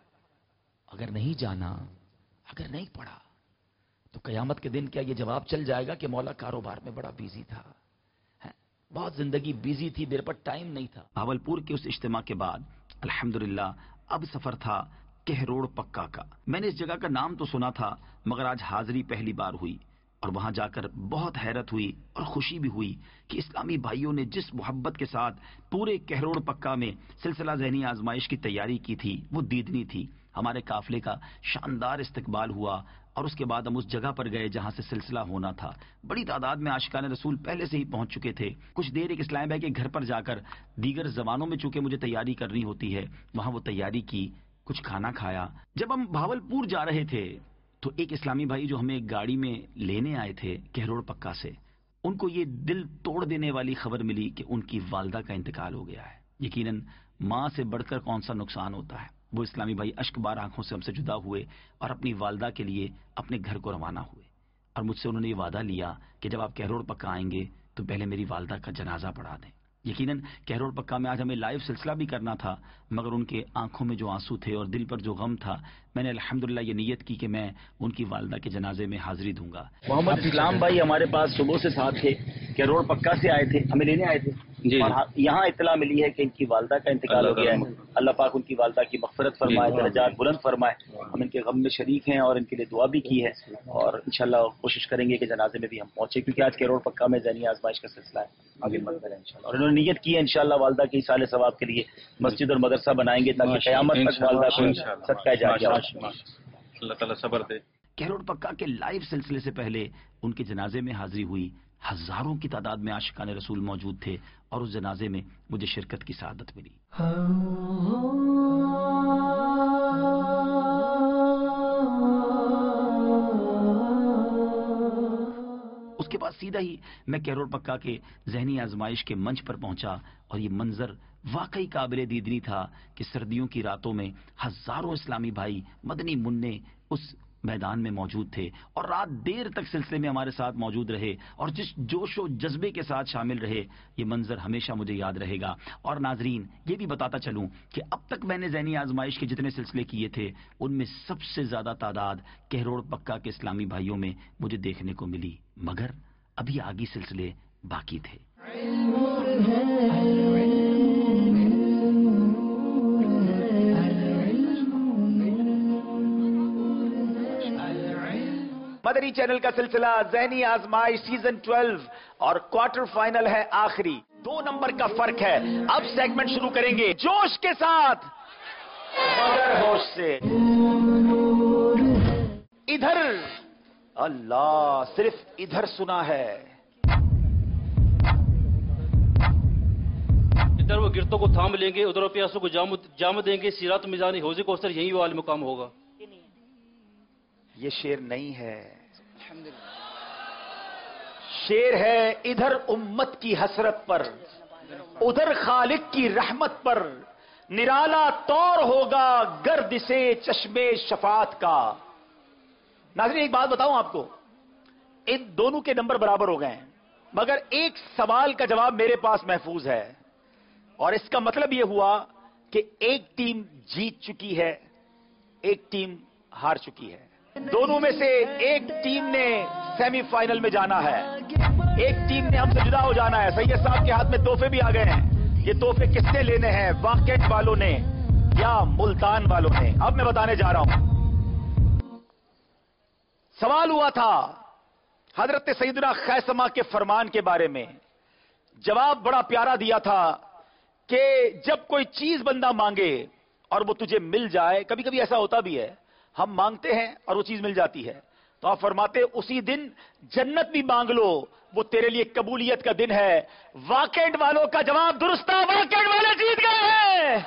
اگر نہیں جانا، اگر نہیں پڑھا تو قیامت کے دن کیا یہ جواب چل جائے گا کہ مولا کاروبار میں بڑا بیزی تھا، بہت زندگی بیزی تھی، میرے پاس ٹائم نہیں تھا. بھاولپور کے اس اجتماع کے بعد الحمدللہ اب سفر تھا کہروڑ پکا کا. میں نے اس جگہ کا نام تو سنا تھا مگر آج حاضری پہلی بار ہوئی اور وہاں جا کر بہت حیرت ہوئی اور خوشی بھی ہوئی کہ اسلامی بھائیوں نے جس محبت کے ساتھ پورے کہروڑ پکا میں سلسلہ ذہنی آزمائش کی تیاری کی تھی وہ دیدنی تھی. ہمارے قافلے کا شاندار استقبال ہوا اور اس کے بعد ہم اس جگہ پر گئے جہاں سے سلسلہ ہونا تھا. بڑی تعداد میں عاشقان رسول پہلے سے ہی پہنچ چکے تھے. کچھ دیر ایک اسلام بھائی کے گھر پر جا کر دیگر زبانوں میں چونکہ مجھے تیاری کرنی ہوتی ہے وہاں وہ تیاری کی، کچھ کھانا کھایا. جب ہم بھاولپور جا رہے تھے تو ایک اسلامی بھائی جو ہمیں ایک گاڑی میں لینے آئے تھے کہروڑ پکا سے، ان کو یہ دل توڑ دینے والی خبر ملی کہ ان کی والدہ کا انتقال ہو گیا ہے۔ یقیناً ماں سے بڑھ کر کون سا نقصان ہوتا ہے۔ وہ اسلامی بھائی اشک بار آنکھوں سے ہم سے جدا ہوئے اور اپنی والدہ کے لیے اپنے گھر کو روانہ ہوئے، اور مجھ سے انہوں نے یہ وعدہ لیا کہ جب آپ کہروڑ پکا آئیں گے تو پہلے میری والدہ کا جنازہ پڑھا دیں۔ یقیناً کہروڑ پکا میں آج ہمیں لائیو سلسلہ بھی کرنا تھا، مگر ان کے آنکھوں میں جو آنسو تھے اور دل پر جو غم تھا، میں نے الحمدللہ یہ نیت کی کہ میں ان کی والدہ کے جنازے میں حاضری دوں گا۔ محمد اسلام بھائی ہمارے پاس صبح سے ساتھ تھے، کہروڑ پکا سے آئے تھے، ہمیں لینے آئے تھے اور یہاں اطلاع ملی ہے کہ ان کی والدہ کا انتقال ہو گیا ہے۔ اللہ پاک ان کی والدہ کی مغفرت فرمائے، درجات بلند فرمائے۔ ہم ان کے غم میں شریک ہیں اور ان کے لیے دعا بھی کی ہے، اور انشاءاللہ کوشش کریں گے کہ جنازے میں بھی ہم پہنچے، کیونکہ آج کہروڑ پکا میں ذہنی آزمائش کا سلسلہ ہے، آگے بڑھ کر انشاءاللہ۔ اور انہوں نے نیت کی ہے انشاءاللہ والدہ کے اصال ثواب کے لیے مسجد اور مدرسہ بنائیں گے تاکہ قیامت تک والدہ کو صدقہ جاریہ ہو۔ اللہ تعالیٰ صبر دے۔ کہروڑ پکا کے لائیو سلسلے سے پہلے ان کے جنازے میں حاضری ہوئی، ہزاروں کی تعداد میں عاشقان رسول موجود تھے، اور اس جنازے میں مجھے شرکت کی سعادت ملی۔ اس کے بعد سیدھا ہی میں کہروڑ پکا کے ذہنی آزمائش کے منچ پر پہنچا، اور یہ منظر واقعی قابل دیدنی تھا کہ سردیوں کی راتوں میں ہزاروں اسلامی بھائی مدنی منع اس میدان میں موجود تھے، اور رات دیر تک سلسلے میں ہمارے ساتھ موجود رہے، اور جس جوش و جذبے کے ساتھ شامل رہے، یہ منظر ہمیشہ مجھے یاد رہے گا۔ اور ناظرین یہ بھی بتاتا چلوں کہ اب تک میں نے ذہنی آزمائش کے جتنے سلسلے کیے تھے ان میں سب سے زیادہ تعداد کہروڑ پکا کے اسلامی بھائیوں میں مجھے دیکھنے کو ملی، مگر ابھی آگے سلسلے باقی تھے۔ مدنی چینل کا سلسلہ ذہنی آزمائش سیزن 12 اور کوارٹر فائنل ہے آخری، 2 نمبر کا فرق ہے۔ اب سیگمنٹ شروع کریں گے جوش کے ساتھ، مگر ہوش سے۔ ادھر اللہ صرف ادھر سنا ہے، ادھر وہ گرتوں کو تھام لیں گے، ادھر پیاسوں کو جام دیں گے، سیرات میزانی حوض کوثر یہی وہ عالی مقام ہوگا۔ یہ شعر نہیں ہے، شعر ہے ادھر امت کی حسرت پر، ادھر خالق کی رحمت پر، نرالا طور ہوگا گرد سے چشمے شفاعت کا۔ ناظرین ایک بات بتاؤں آپ کو، ان دونوں کے نمبر برابر ہو گئے ہیں، مگر ایک سوال کا جواب میرے پاس محفوظ ہے، اور اس کا مطلب یہ ہوا کہ ایک ٹیم جیت چکی ہے، ایک ٹیم ہار چکی ہے۔ دونوں میں سے ایک ٹیم نے سیمی فائنل میں جانا ہے، ایک ٹیم نے ہم سے جدا ہو جانا ہے۔ سید صاحب کے ہاتھ میں تحفے بھی آ گئے ہیں، یہ تحفے کس نے لینے ہیں، واقعات والوں نے یا ملتان والوں نے؟ اب میں بتانے جا رہا ہوں۔ سوال ہوا تھا حضرت سیدنا خیثمہ کے فرمان کے بارے میں، جواب بڑا پیارا دیا تھا کہ جب کوئی چیز بندہ مانگے اور وہ تجھے مل جائے، کبھی کبھی ایسا ہوتا بھی ہے ہم مانگتے ہیں اور وہ چیز مل جاتی ہے، تو آپ فرماتے اسی دن جنت بھی مانگ لو، وہ تیرے لیے قبولیت کا دن ہے۔ واقعات والوں کا جواب درست تھا، واقعات والے جیت گئے ہیں۔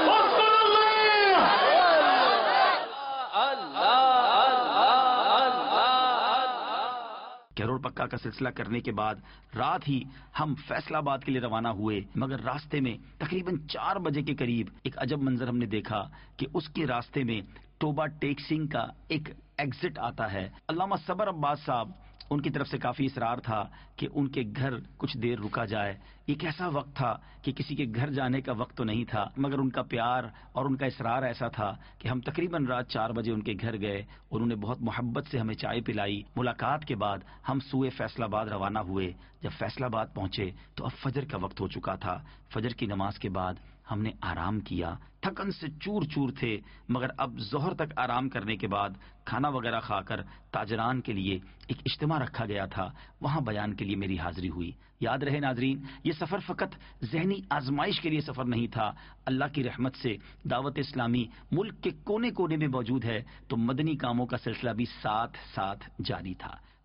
کہروڑ پکا کا سلسلہ کرنے کے بعد رات ہی ہم فیصل آباد کے لیے روانہ ہوئے، مگر راستے میں تقریباً 4 بجے کے قریب ایک عجب منظر ہم نے دیکھا کہ اس کے راستے میں ٹوبا ٹیکسنگ کا ایک ایگزٹ آتا ہے۔ علامہ صبر عباس صاحب ان کی طرف سے کافی اصرار تھا کہ ان کے گھر کچھ دیر رکا جائے۔ ایک ایسا وقت تھا کہ کسی کے گھر جانے کا وقت تو نہیں تھا، مگر ان کا پیار اور ان کا اصرار ایسا تھا کہ ہم تقریباً رات 4 بجے ان کے گھر گئے، انہوں نے بہت محبت سے ہمیں چائے پلائی۔ ملاقات کے بعد ہم سوئے فیصل آباد روانہ ہوئے۔ جب فیصل آباد پہنچے تو اب فجر کا وقت ہو چکا تھا۔ فجر کی نماز کے بعد ہم نے آرام کیا، تھکن سے چور چور تھے، مگر اب ظہر تک آرام کرنے کے بعد کھانا وغیرہ کھا کر تاجران کے لیے ایک اجتماع رکھا گیا تھا، وہاں بیان کے لیے میری حاضری ہوئی۔ یاد رہے ناظرین، یہ سفر فقط ذہنی آزمائش کے لیے سفر نہیں تھا۔ اللہ کی رحمت سے دعوت اسلامی ملک کے کونے کونے میں موجود ہے، تو مدنی کاموں کا سلسلہ بھی ساتھ ساتھ جاری تھا۔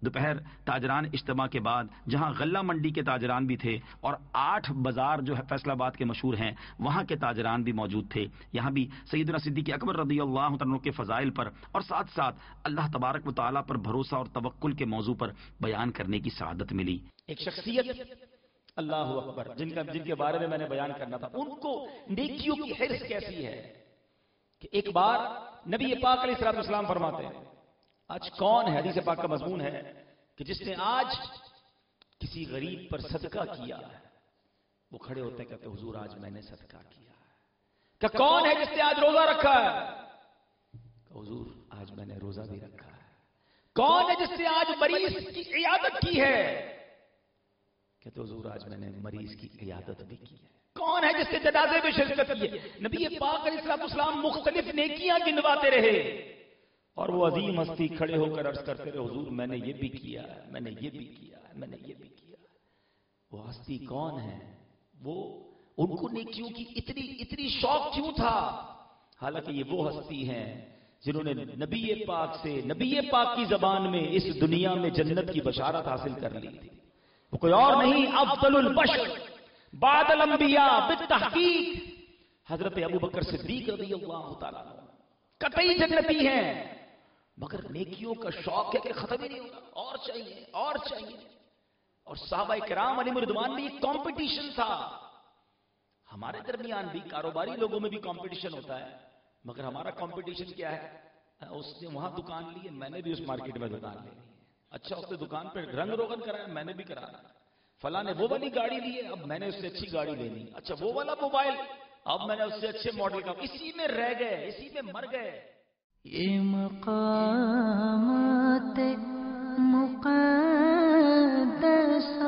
دوپہر تاجران اجتماع کے بعد جہاں غلہ منڈی کے تاجران بھی تھے اور 8 بازار جو ہے فیصل آباد کے مشہور ہیں وہاں کے تاجران بھی موجود تھے، یہاں بھی سیدنا صدیق اکبر رضی اللہ عنہ کے فضائل پر اور ساتھ ساتھ اللہ تبارک و تعالیٰ پر بھروسہ اور توکل کے موضوع پر بیان کرنے کی سعادت ملی۔ ایک شخصیت اللہ اکبر جن کے بارے میں نے بیان کرنا تھا، ان کو نیکیوں کی حرص کیسی ہے کہ ایک بار نبی پاک علیہ السلام فرماتے ہیں، آج کون ہے، حدیث پاک کا مضمون ہے کہ جس نے آج کسی غریب پر صدقہ کیا ہے، وہ کھڑے ہوتے ہیں کہتے حضور آج میں نے صدقہ کیا ہے۔ کہ کون ہے جس نے آج روزہ رکھا ہے، کہ حضور آج میں نے روزہ بھی رکھا ہے۔ کون ہے جس نے آج مریض کی عیادت کی ہے، کہتے حضور آج میں نے مریض کی عیادت بھی کی ہے۔ کون ہے جس نے جنازے میں شرکت کی ہے۔ نبی پاک علیہ السلام مختلف نیکیاں گنواتے رہے اور وہ عظیم ہستی کھڑے ہو کر عرض کرتے رہے حضور میں نے یہ بھی کیا ہے، میں نے یہ بھی کیا ہے، میں نے یہ بھی کیا ہے۔ وہ ہستی کون ہے؟ وہ ان کو نیکیوں کی اتنی شوق کیوں تھا؟ حالانکہ یہ وہ ہستی ہیں جنہوں نے نبی پاک کی زبان میں اس دنیا میں جنت کی بشارت حاصل کر لی تھی۔ وہ کوئی اور نہیں، افضل البشر بعد الانبیاء بالتحقیق حضرت ابوبکر صدیق رضی اللہ تعالیٰ قطعی جنتی ہیں، مگر نیکیوں کا شوق ہے کہ ختم ہی نہیں ہوگا، اور چاہیے اور چاہیے۔ اور صحابہ کرام علیہم رضوان میں یہ کمپٹیشن تھا۔ ہمارے درمیان بھی کاروباری لوگوں میں بھی کمپٹیشن ہوتا ہے، مگر ہمارا کمپٹیشن کیا ہے؟ اس نے وہاں دکان لی ہے، میں نے بھی اس مارکیٹ میں دکان لی ہے۔ اچھا اس نے دکان پہ رنگ روغن کرایا، میں نے بھی کرانا۔ فلاں نے وہ والی گاڑی لی ہے، اب میں نے اس سے اچھی گاڑی لینی۔ اچھا وہ والا موبائل، اب میں نے اس سے اچھے ماڈل کا، اسی میں رہ گئے، اسی میں مر گئے۔ یہ مقامات مقدسہ۔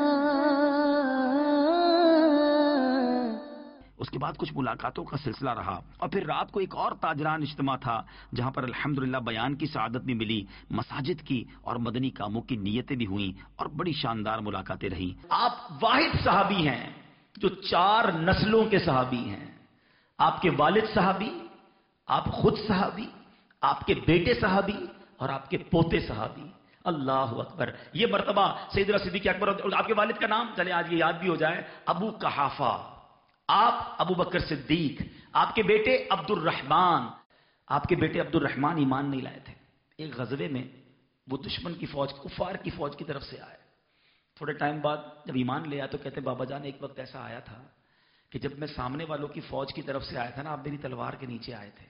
اس کے بعد کچھ ملاقاتوں کا سلسلہ رہا اور پھر رات کو ایک اور تاجران اجتماع تھا جہاں پر الحمدللہ بیان کی سعادت بھی ملی، مساجد کی اور مدنی کاموں کی نیتیں بھی ہوئیں اور بڑی شاندار ملاقاتیں رہیں۔ آپ واحد صحابی ہیں جو 4 نسلوں کے صحابی ہیں۔ آپ کے والد صحابی، آپ خود صحابی، آپ کے بیٹے صحابی اور آپ کے پوتے صحابی۔ اللہ اکبر۔ یہ مرتبہ سیدنا صدیق اکبر، آپ کے والد کا نام چلے آج یہ یاد بھی ہو جائے، ابو قحافہ، آپ ابو بکر صدیق، آپ کے بیٹے عبد الرحمن۔ آپ کے بیٹے عبد الرحمن ایمان نہیں لائے تھے، ایک غزوے میں وہ دشمن کی فوج، کفار کی فوج کی طرف سے آئے۔ تھوڑے ٹائم بعد جب ایمان لے آیا تو کہتے بابا جان ایک وقت ایسا آیا تھا کہ جب میں سامنے والوں کی فوج کی طرف سے آیا تھا نا، آپ میری تلوار کے نیچے آئے تھے،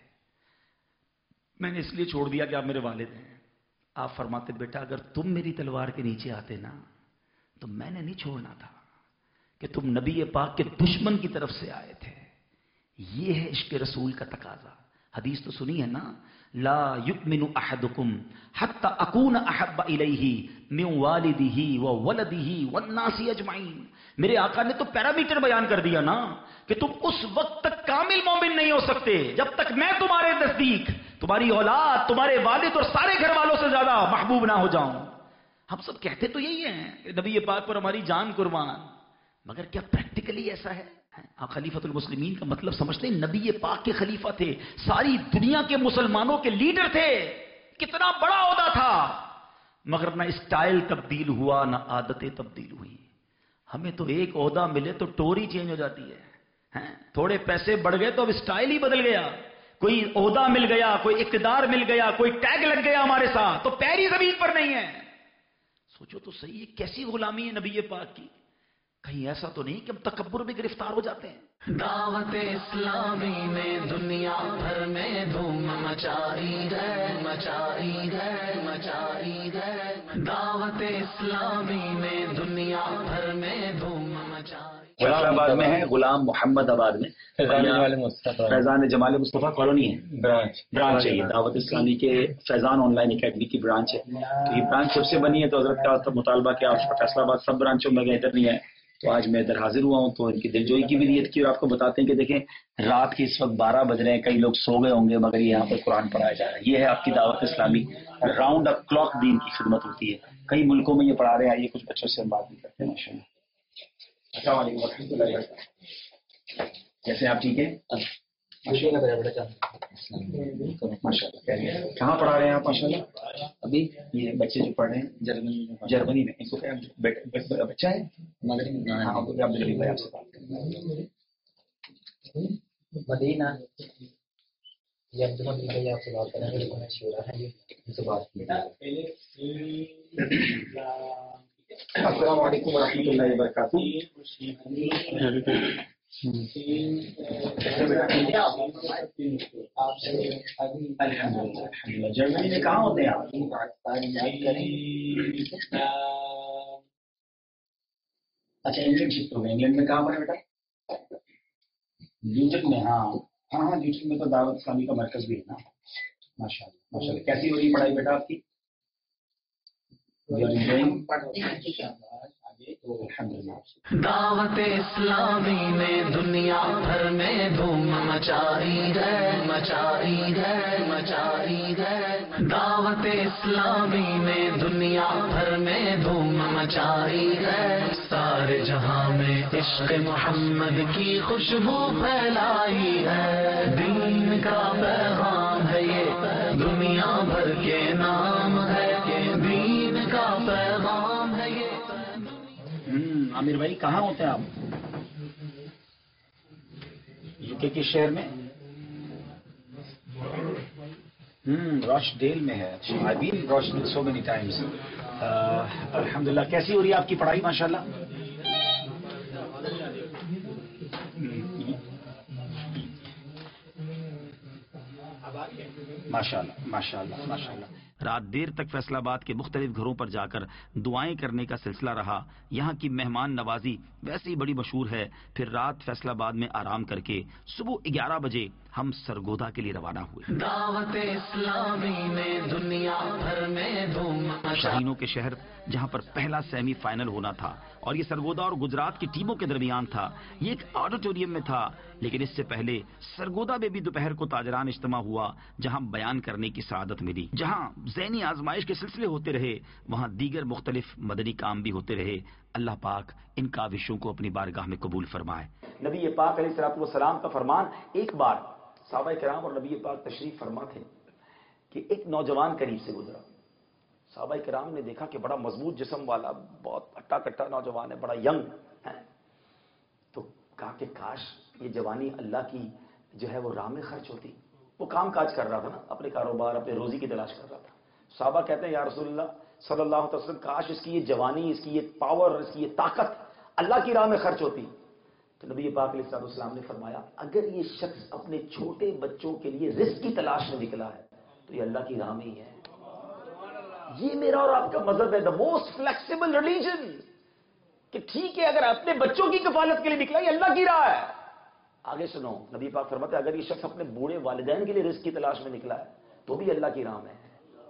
میں نے اس لیے چھوڑ دیا کہ آپ میرے والد ہیں۔ آپ فرماتے بیٹا اگر تم میری تلوار کے نیچے آتے نا تو میں نے نہیں چھوڑنا تھا کہ تم نبی پاک کے دشمن کی طرف سے آئے تھے۔ یہ ہے عشق رسول کا تقاضا۔ حدیث تو سنی ہے نا، لا یؤمن احدکم حتی اکون احب الیہ من والدہ وولدہ والناس اجمعین۔ میرے آقا نے تو پیرامیٹر بیان کر دیا نا کہ تم اس وقت تک کامل مومن نہیں ہو سکتے جب تک میں تمہارے نزدیک تمہاری اولاد، تمہارے والد اور سارے گھر والوں سے زیادہ محبوب نہ ہو جاؤں۔ ہم سب کہتے تو یہی ہیں کہ نبی پاک پر ہماری جان قربان، مگر کیا پریکٹیکلی ایسا ہے؟ آپ خلیفۃ المسلمین کا مطلب سمجھتے ہیں؟ نبی پاک کے خلیفہ تھے، ساری دنیا کے مسلمانوں کے لیڈر تھے، کتنا بڑا عہدہ تھا، مگر نہ اسٹائل تبدیل ہوا نہ عادتیں تبدیل ہوئی۔ ہمیں تو ایک عہدہ ملے تو ٹوری چینج ہو جاتی ہے، تھوڑے پیسے بڑھ گئے تو اب اسٹائل ہی بدل گیا، کوئی عہدہ مل گیا، کوئی اقتدار مل گیا، کوئی ٹیگ لگ گیا ہمارے ساتھ تو پیر ہی زمین پر نہیں ہے۔ سوچو تو صحیح ہے کیسی غلامی ہے نبی پاک کی۔ کہیں ایسا تو نہیں کہ ہم تکبر میں گرفتار ہو جاتے ہیں؟ دعوت اسلامی نے دنیا بھر میں دھوم مچائی ہے، مچائی ہے، مچائی ہے۔ دعوت اسلامی نے دنیا بھر میں دھوم مچائی۔ فیضان آباد میں ہے، غلام محمد آباد میں فیضان جمال مصطفیٰ کالونی ہے، برانچ ہے، یہ دعوت اسلامی کے فیضان آن لائن اکیڈمی کی برانچ ہے۔ تو یہ برانچ جب سے بنی ہے تو حضرت کا مطالبہ کہ آپ فیصلہ آباد سب برانچوں میں ادھر نہیں ہے، تو آج میں ادھر حاضر ہوا ہوں تو ان کی دلجوئی کی بھی نیت کی، اور آپ کو بتاتے ہیں کہ دیکھیں رات کے اس وقت 12 بج رہے ہیں، کئی لوگ سو گئے ہوں گے مگر یہاں پر قرآن پڑھایا جا رہا ہے۔ یہ ہے آپ کی دعوت اسلامی، راؤنڈ اپ کلاک دین کی خدمت ہوتی ہے، کئی ملکوں میں یہ پڑھا رہے ہیں۔ آئیے کچھ بچوں سے ہم بات بھی کرتے ہیں۔ ماشاء اللہ، السلام علیکم ورحمۃ اللہ وبرکاتہ، کیسے آپ ٹھیک ہیں؟ ماشاء اللہ، کہاں پڑھا رہے ہیں آپ؟ ماشاء اللہ، ابھی یہ بچے جو پڑھ رہے ہیں جرمنی میں، ان کو کیا بچہ ہے مگر عبدالحبیب بھائی آپ سے بات کریں مدینہ یہ عبدالحبیب بھائی آپ سے بات کریں گے، ان سے بات کی۔ السلام علیکم ورحمۃ اللہ وبرکاتہ۔ الحمدللہ جرمنی میں کہاں ہوتے ہیں آپ؟ اچھا انٹرنشپ تو انگلینڈ میں کہاں پر ہے بیٹا؟ لیوٹن میں۔ ہاں لیوٹن میں تو دعوت اسلامی کا مرکز بھی ہے نا۔ ماشاء اللہ ماشاء اللہ۔ کیسی ہو رہی پڑھائی بیٹا آپ کی؟ دعوت اسلامی میں دنیا بھر میں دھوم مچائی ہے، مچائی ہے، مچائی ہے۔ دعوت اسلامی میں دنیا بھر میں دھوم مچائی ہے، سارے جہاں میں عشق محمد کی خوشبو پھیلائی ہے۔ دین کا پیغام ہے یہ، دنیا بھر کے نام ہے، دین کا پیغام ہے یہ۔ عامر بھائی کہاں ہوتے ہیں آپ؟ یو کے کس شہر میں؟ راش ڈیل میں ہے۔ اچھا I been rush deal so many times. الحمدللہ کیسی ہو رہی ہے آپ کی پڑھائی ماشاءاللہ؟ ماشاءاللہ ماشاءاللہ ماشاءاللہ۔ رات دیر تک فیصل آباد کے مختلف گھروں پر جا کر دعائیں کرنے کا سلسلہ رہا۔ یہاں کی مہمان نوازی ویسے ہی بڑی مشہور ہے۔ پھر رات فیصل آباد میں آرام کر کے صبح 11 بجے ہم سرگودا کے لیے روانہ ہوئے۔ دعوت اسلامی میں دنیا بھر میں دھوم شاہینوں کے شہر جہاں پر پہلا سیمی فائنل ہونا تھا اور یہ سرگودا اور گجرات کی ٹیموں کے درمیان تھا۔ یہ ایک آڈیٹوریم میں تھا، لیکن اس سے پہلے سرگودا میں بھی دوپہر کو تاجران اجتماع ہوا جہاں بیان کرنے کی سعادت ملی۔ جہاں ذہنی آزمائش کے سلسلے ہوتے رہے وہاں دیگر مختلف مدنی کام بھی ہوتے رہے۔ اللہ پاک ان کاوشوں کو اپنی بارگاہ میں قبول فرمائے۔ نبی پاک علیہ الصلوۃ والسلام کا فرمان، ایک بار صحابہ کرام اور نبی پاک تشریف فرما تھے کہ ایک نوجوان قریب سے گزرا۔ صحابہ کرام نے دیکھا کہ بڑا مضبوط جسم والا، بہت ہٹا کٹا نوجوان ہے، بڑا ینگ ہے، تو کہا کہ کاش یہ جوانی اللہ کی جو ہے وہ راہ میں خرچ ہوتی۔ وہ کام کاج کر رہا تھا نا، اپنے کاروبار اپنے روزی کی تلاش کر رہا تھا۔ صحابہ کہتے ہیں یا رسول اللہ صلی اللہ علیہ وسلم کاش اس کی یہ جوانی، اس کی یہ پاور، اس کی یہ طاقت اللہ کی راہ میں خرچ ہوتی۔ تو نبی پاک علیہ السلام نے فرمایا اگر یہ شخص اپنے چھوٹے بچوں کے لیے رزق کی تلاش میں نکلا ہے تو یہ اللہ کی راہ میں ہی ہے۔ یہ میرا اور آپ کا مذہب ہے، دا موسٹ فلیکسیبل ریلیجن، کہ ٹھیک ہے اگر اپنے بچوں کی کفالت کے لیے نکلا یہ اللہ کی راہ ہے۔ آگے سنو، نبی پاک فرماتے ہیں اگر یہ شخص اپنے بوڑھے والدین کے لیے رزق کی تلاش میں نکلا ہے تو بھی اللہ کی راہ میں ہے۔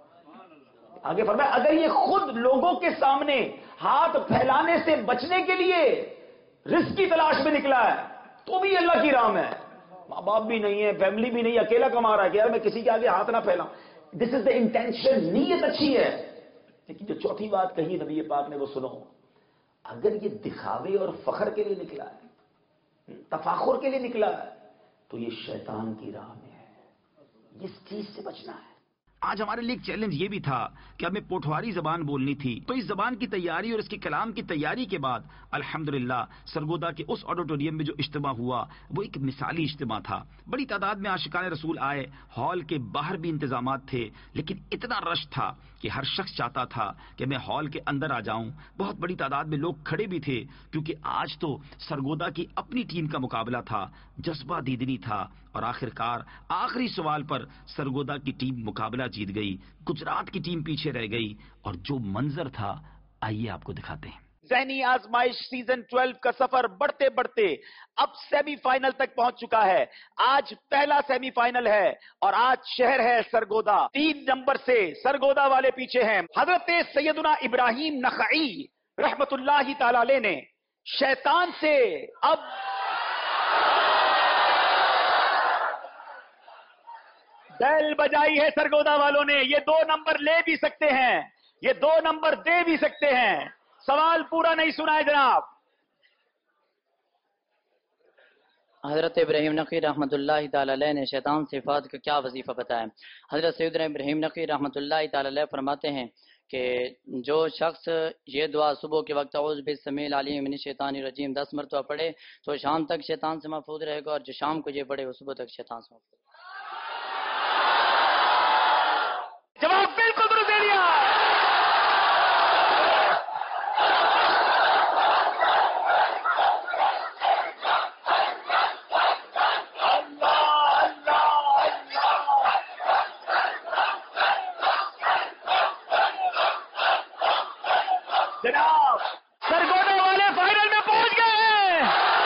آگے فرمایا اگر یہ خود لوگوں کے سامنے ہاتھ پھیلانے سے بچنے کے لیے رزق کی تلاش میں نکلا ہے تو بھی اللہ کی راہ میں ہے۔ ماں باپ بھی نہیں ہے، فیملی بھی نہیں، اکیلا کما رہا ہے کہ یار میں کسی کے آگے ہاتھ نہ پھیلاؤں۔ دس از دا انٹینشن، نیت اچھی ہے، لیکن جو چوتھی بات کہی نبی پاک نے وہ سنو، اگر یہ دکھاوے اور فخر کے لیے نکلا ہے، تفاخر کے لیے نکلا ہے تو یہ شیطان کی راہ میں ہے۔ اس چیز سے بچنا ہے۔ آج ہمارے لیے ایک چیلنج یہ بھی تھا کہ ہمیں پوٹھواری زبان بولنی تھی، تو اس زبان کی تیاری اور اس کے کلام کی تیاری کے بعد الحمدللہ سرگودا کے اس آڈیٹوریم میں جو اجتماع ہوا وہ ایک مثالی اجتماع تھا۔ بڑی تعداد میں عاشقان رسول آئے، ہال کے باہر بھی انتظامات تھے، لیکن اتنا رش تھا کہ ہر شخص چاہتا تھا کہ میں ہال کے اندر آ جاؤں۔ بہت بڑی تعداد میں لوگ کھڑے بھی تھے کیونکہ آج تو سرگودا کی اپنی ٹیم کا مقابلہ تھا، جذبہ دیدنی تھا، اور آخرکار آخری سوال پر سرگودا کی ٹیم مقابلہ جیت گئی، گجرات کی ٹیم پیچھے رہ گئی، اور جو منظر تھا آئیے آپ کو دکھاتے ہیں۔ ذہنی آزمائش سیزن 12 کا سفر بڑھتے بڑھتے اب سیمی فائنل تک پہنچ چکا ہے۔ آج پہلا سیمی فائنل ہے اور آج شہر ہے سرگودا۔ 3 نمبر سے سرگودا والے پیچھے ہیں۔ حضرت سیدنا ابراہیم نخعی رحمت اللہ تعالی علیہ نے شیطان سے اب بیل بجائی ہے سرگودا والوں نے، یہ 2 نمبر لے بھی سکتے ہیں، یہ 2 نمبر دے بھی سکتے ہیں۔ سوال پورا نہیں سنا ہے جناب۔ حضرت ابراہیم نقی رحمۃ اللہ تعالی علیہ نے شیطان صفات کا کیا وظیفہ بتایا؟ حضرت سیدنا ابراہیم نقی رحمۃ اللہ تعالی علیہ فرماتے ہیں کہ جو شخص یہ دعا صبح کے وقت اعوذ بالسمیع العلیم من الشیطان الرجیم 10 مرتبہ پڑھے تو شام تک شیطان سے محفوظ رہے گا، اور جو شام کو یہ پڑھے وہ صبح تک شیطان سے محفوظ رہے گا۔ جواب بالکل درست دے دیا۔ جناب سرگودا والے فائنل میں پہنچ گئے ہیں۔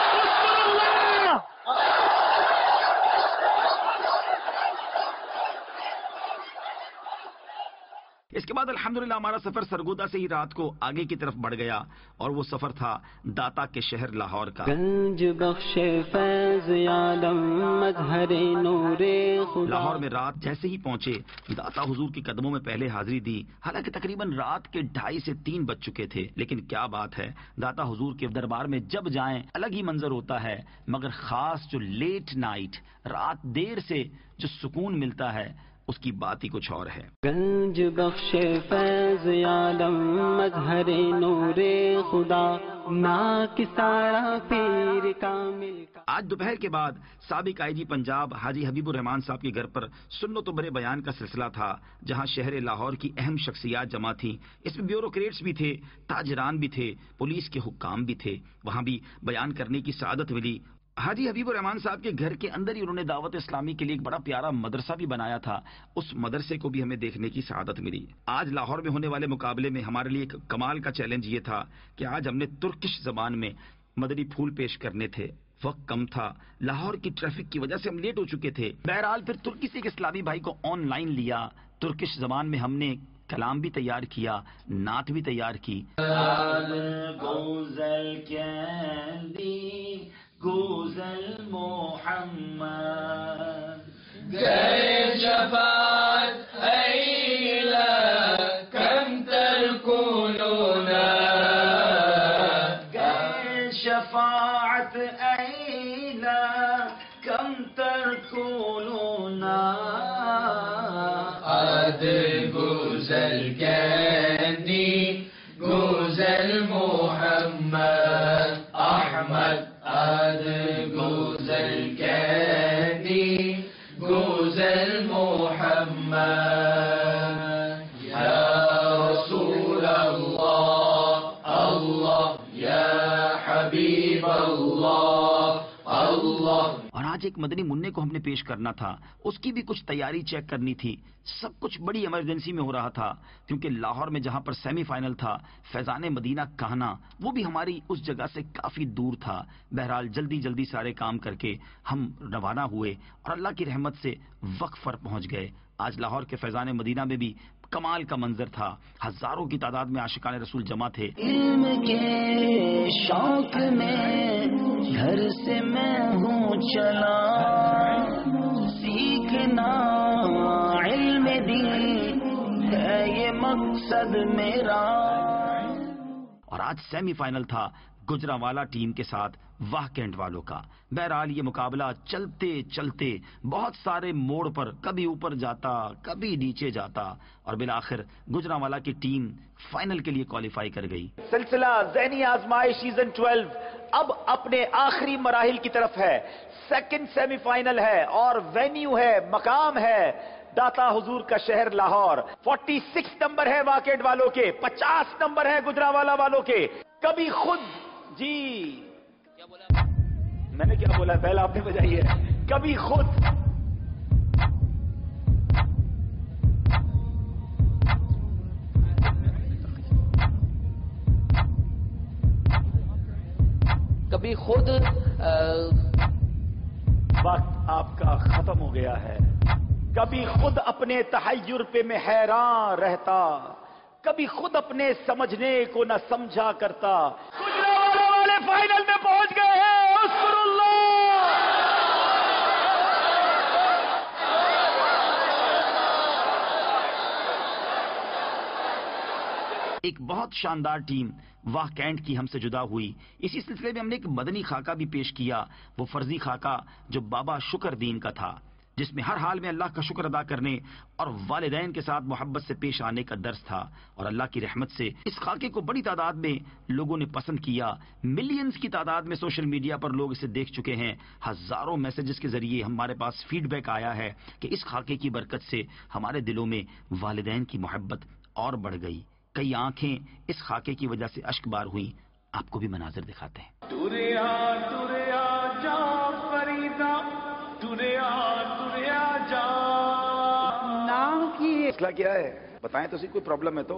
اس کے بعد الحمدللہ ہمارا سفر سرگودا سے ہی رات کو آگے کی طرف بڑھ گیا، اور وہ سفر تھا داتا کے شہر لاہور کا۔ گنج بخش فیض عالم مظہر نور خدا۔ لاہور میں رات جیسے ہی پہنچے داتا حضور کے قدموں میں پہلے حاضری دی، حالانکہ تقریباً رات کے 2:30 سے 3 بج چکے تھے، لیکن کیا بات ہے، داتا حضور کے دربار میں جب جائیں الگ ہی منظر ہوتا ہے، مگر خاص جو لیٹ نائٹ، رات دیر سے جو سکون ملتا ہے اس کی بات ہی کچھ اور ہے۔ گنج بخش فیض عالم مظہر نور خدا، نا کسارا پیر کامل کا۔ آج دوپہر کے بعد سابق آئی جی پنجاب حاجی حبیب الرحمان صاحب کے گھر پر سنت و برے بیان کا سلسلہ تھا، جہاں شہر لاہور کی اہم شخصیات جمع تھیں۔ اس میں بیوروکریٹس بھی تھے، تاجران بھی تھے، پولیس کے حکام بھی تھے، وہاں بھی بیان کرنے کی سعادت ملی۔ حاجی حبیب الرحمان صاحب کے گھر کے اندر ہی انہوں نے دعوت اسلامی کے لیے ایک بڑا پیارا مدرسہ بھی بنایا تھا، اس مدرسے کو بھی ہمیں دیکھنے کی سعادت ملی۔ آج لاہور میں ہونے والے مقابلے میں ہمارے لیے ایک کمال کا چیلنج یہ تھا کہ آج ہم نے ترکش زبان میں مدنی پھول پیش کرنے تھے، وقت کم تھا، لاہور کی ٹریفک کی وجہ سے ہم لیٹ ہو چکے تھے۔ بہرحال پھر ترکی سے ایک اسلامی بھائی کو آن لائن لیا، ترکش زبان میں ہم نے کلام بھی تیار کیا، نعت بھی تیار کی۔ گوزل محمد گر شفاعت ایلا کم ترکونونا، گر شفاعت ایلا کم ترکونونا، عد گوزل کندی گوزل محمد احمد، عد گوزل کندی گوزل محمد، یا رسول اللہ اللہ یا حبیب اللہ اللہ۔ اور آج ایک مدنی منع کو ہم نے پیش کرنا تھا، اس کی بھی کچھ تیاری چیک کرنی تھی، سب کچھ بڑی ایمرجنسی میں ہو رہا تھا، کیونکہ لاہور میں جہاں پر سیمی فائنل تھا فیضان مدینہ کہنا، وہ بھی ہماری اس جگہ سے کافی دور تھا۔ بہرحال جلدی جلدی سارے کام کر کے ہم روانہ ہوئے اور اللہ کی رحمت سے وقت پر پہنچ گئے۔ آج لاہور کے فیضان مدینہ میں بھی کمال کا منظر تھا، ہزاروں کی تعداد میں عاشقان رسول جمع تھے۔ علم کے شوق میں گھر سے میں ہوں چلا، سیکھنا علم دین ہے یہ مقصد میرا۔ اور آج سیمی فائنل تھا گجرانوالہ ٹیم کے ساتھ واہ کینٹ والوں کا۔ بہرحال یہ مقابلہ چلتے چلتے بہت سارے موڑ پر کبھی اوپر جاتا کبھی نیچے جاتا، اور بالآخر گجرانوالہ کی ٹیم فائنل کے لیے کوالیفائی کر گئی۔ سلسلہ ذہنی آزمائش سیزن 12 اب اپنے آخری مراحل کی طرف ہے۔ سیکنڈ سیمی فائنل ہے اور وینیو ہے، مقام ہے داتا حضور کا شہر لاہور۔ 46 نمبر ہے واکیٹ والوں کے، 50 نمبر ہے گجرانوالہ والوں کے۔ کبھی خود جی میں نے کیا بولا، پہلا آپ نے بجائی ہے، کبھی خود کبھی خود وقت آپ کا ختم ہو گیا ہے۔ کبھی خود اپنے تحیر پہ میں حیران رہتا، کبھی خود اپنے سمجھنے کو نہ سمجھا کرتا۔ گجرانوالہ والے فائنل میں پہنچ گئے ہیں، اذکر اللہ۔ ایک بہت شاندار ٹیم واہ کینٹ کی ہم سے جدا ہوئی. اسی سلسلے میں ہم نے ایک مدنی خاکہ بھی پیش کیا، وہ فرضی خاکہ جو بابا شکر دین کا تھا، جس میں ہر حال میں اللہ کا شکر ادا کرنے اور والدین کے ساتھ محبت سے پیش آنے کا درس تھا. اور اللہ کی رحمت سے اس خاکے کو بڑی تعداد میں لوگوں نے پسند کیا. ملینز کی تعداد میں سوشل میڈیا پر لوگ اسے دیکھ چکے ہیں. ہزاروں میسجز کے ذریعے ہمارے پاس فیڈ بیک آیا ہے کہ اس خاکے کی برکت سے ہمارے دلوں میں والدین کی محبت اور بڑھ گئی. کئی آنکھیں اس خاکے کی وجہ سے اشک بار ہوئی. آپ کو بھی مناظر دکھاتے ہیں. نام کی مسئلہ کیا ہے بتائیں تو، کوئی پرابلم ہے تو؟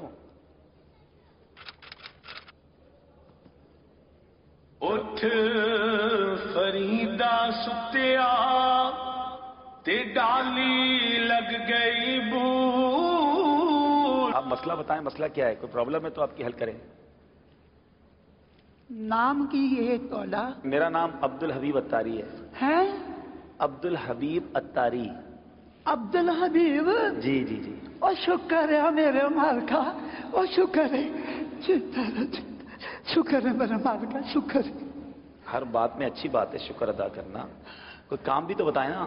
اٹھ فریدا ستیا تے ڈالی لگ گئی بو. آپ مسئلہ بتائیں، مسئلہ کیا ہے؟ کوئی پرابلم ہے تو آپ کی حل کریں. نام کی ہے تولا؟ میرا نام عبد الحبیب اتاری ہے. عبد الحبیب اتاری. عبد الحبیب؟ جی جی جی. اور شکر ہے میرے مالکا، اور شکر ہے، شکر ہے میرے مالکا، شکر ہے. ہر بات میں اچھی بات ہے شکر ادا کرنا. کوئی کام بھی تو بتائیں نا.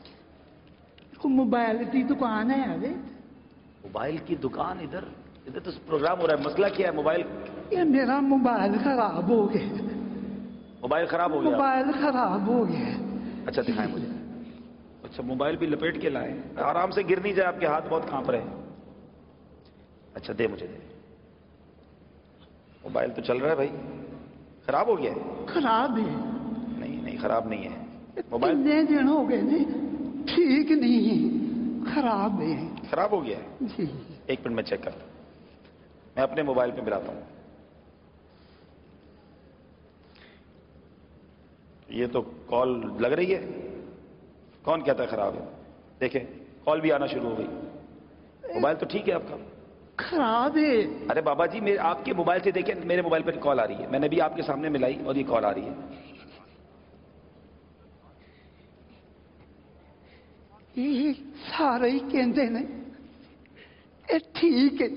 موبائل کی دکان ہے ابھی. موبائل کی دکان؟ ادھر تو پروگرام ہو رہا ہے. مسئلہ کیا ہے؟ موبائل؟ یہ میرا موبائل خراب ہو گیا. موبائل خراب ہو گیا؟ موبائل خراب ہو گیا. اچھا دکھائیں مجھے. اچھا موبائل بھی لپیٹ کے لائیں، آرام سے گر نہیں جائے، آپ کے ہاتھ بہت کانپ رہے ہیں. اچھا دے مجھے، دے. موبائل تو چل رہا ہے بھائی. خراب ہو گیا ہے؟ خراب ہے. نہیں نہیں خراب نہیں ہے موبائل. کتنے دن ہو گئے نہیں، ٹھیک نہیں، خراب ہے. خراب ہو گیا ہے؟ جی. ایک منٹ میں چیک کرتا ہوں. میں اپنے موبائل پہ ملاتا ہوں. یہ تو کال لگ رہی ہے. کون کہتا ہے خراب ہے؟ دیکھیں کال بھی آنا شروع ہو گئی. موبائل تو ٹھیک ہے آپ کا؟ خراب ہے. ارے بابا جی آپ کے موبائل سے دیکھیں، میرے موبائل پر کال آ رہی ہے. میں نے بھی آپ کے سامنے ملائی اور یہ کال آ رہی ہے. یہ سارے ہی کہندے نے اے ٹھیک ہے،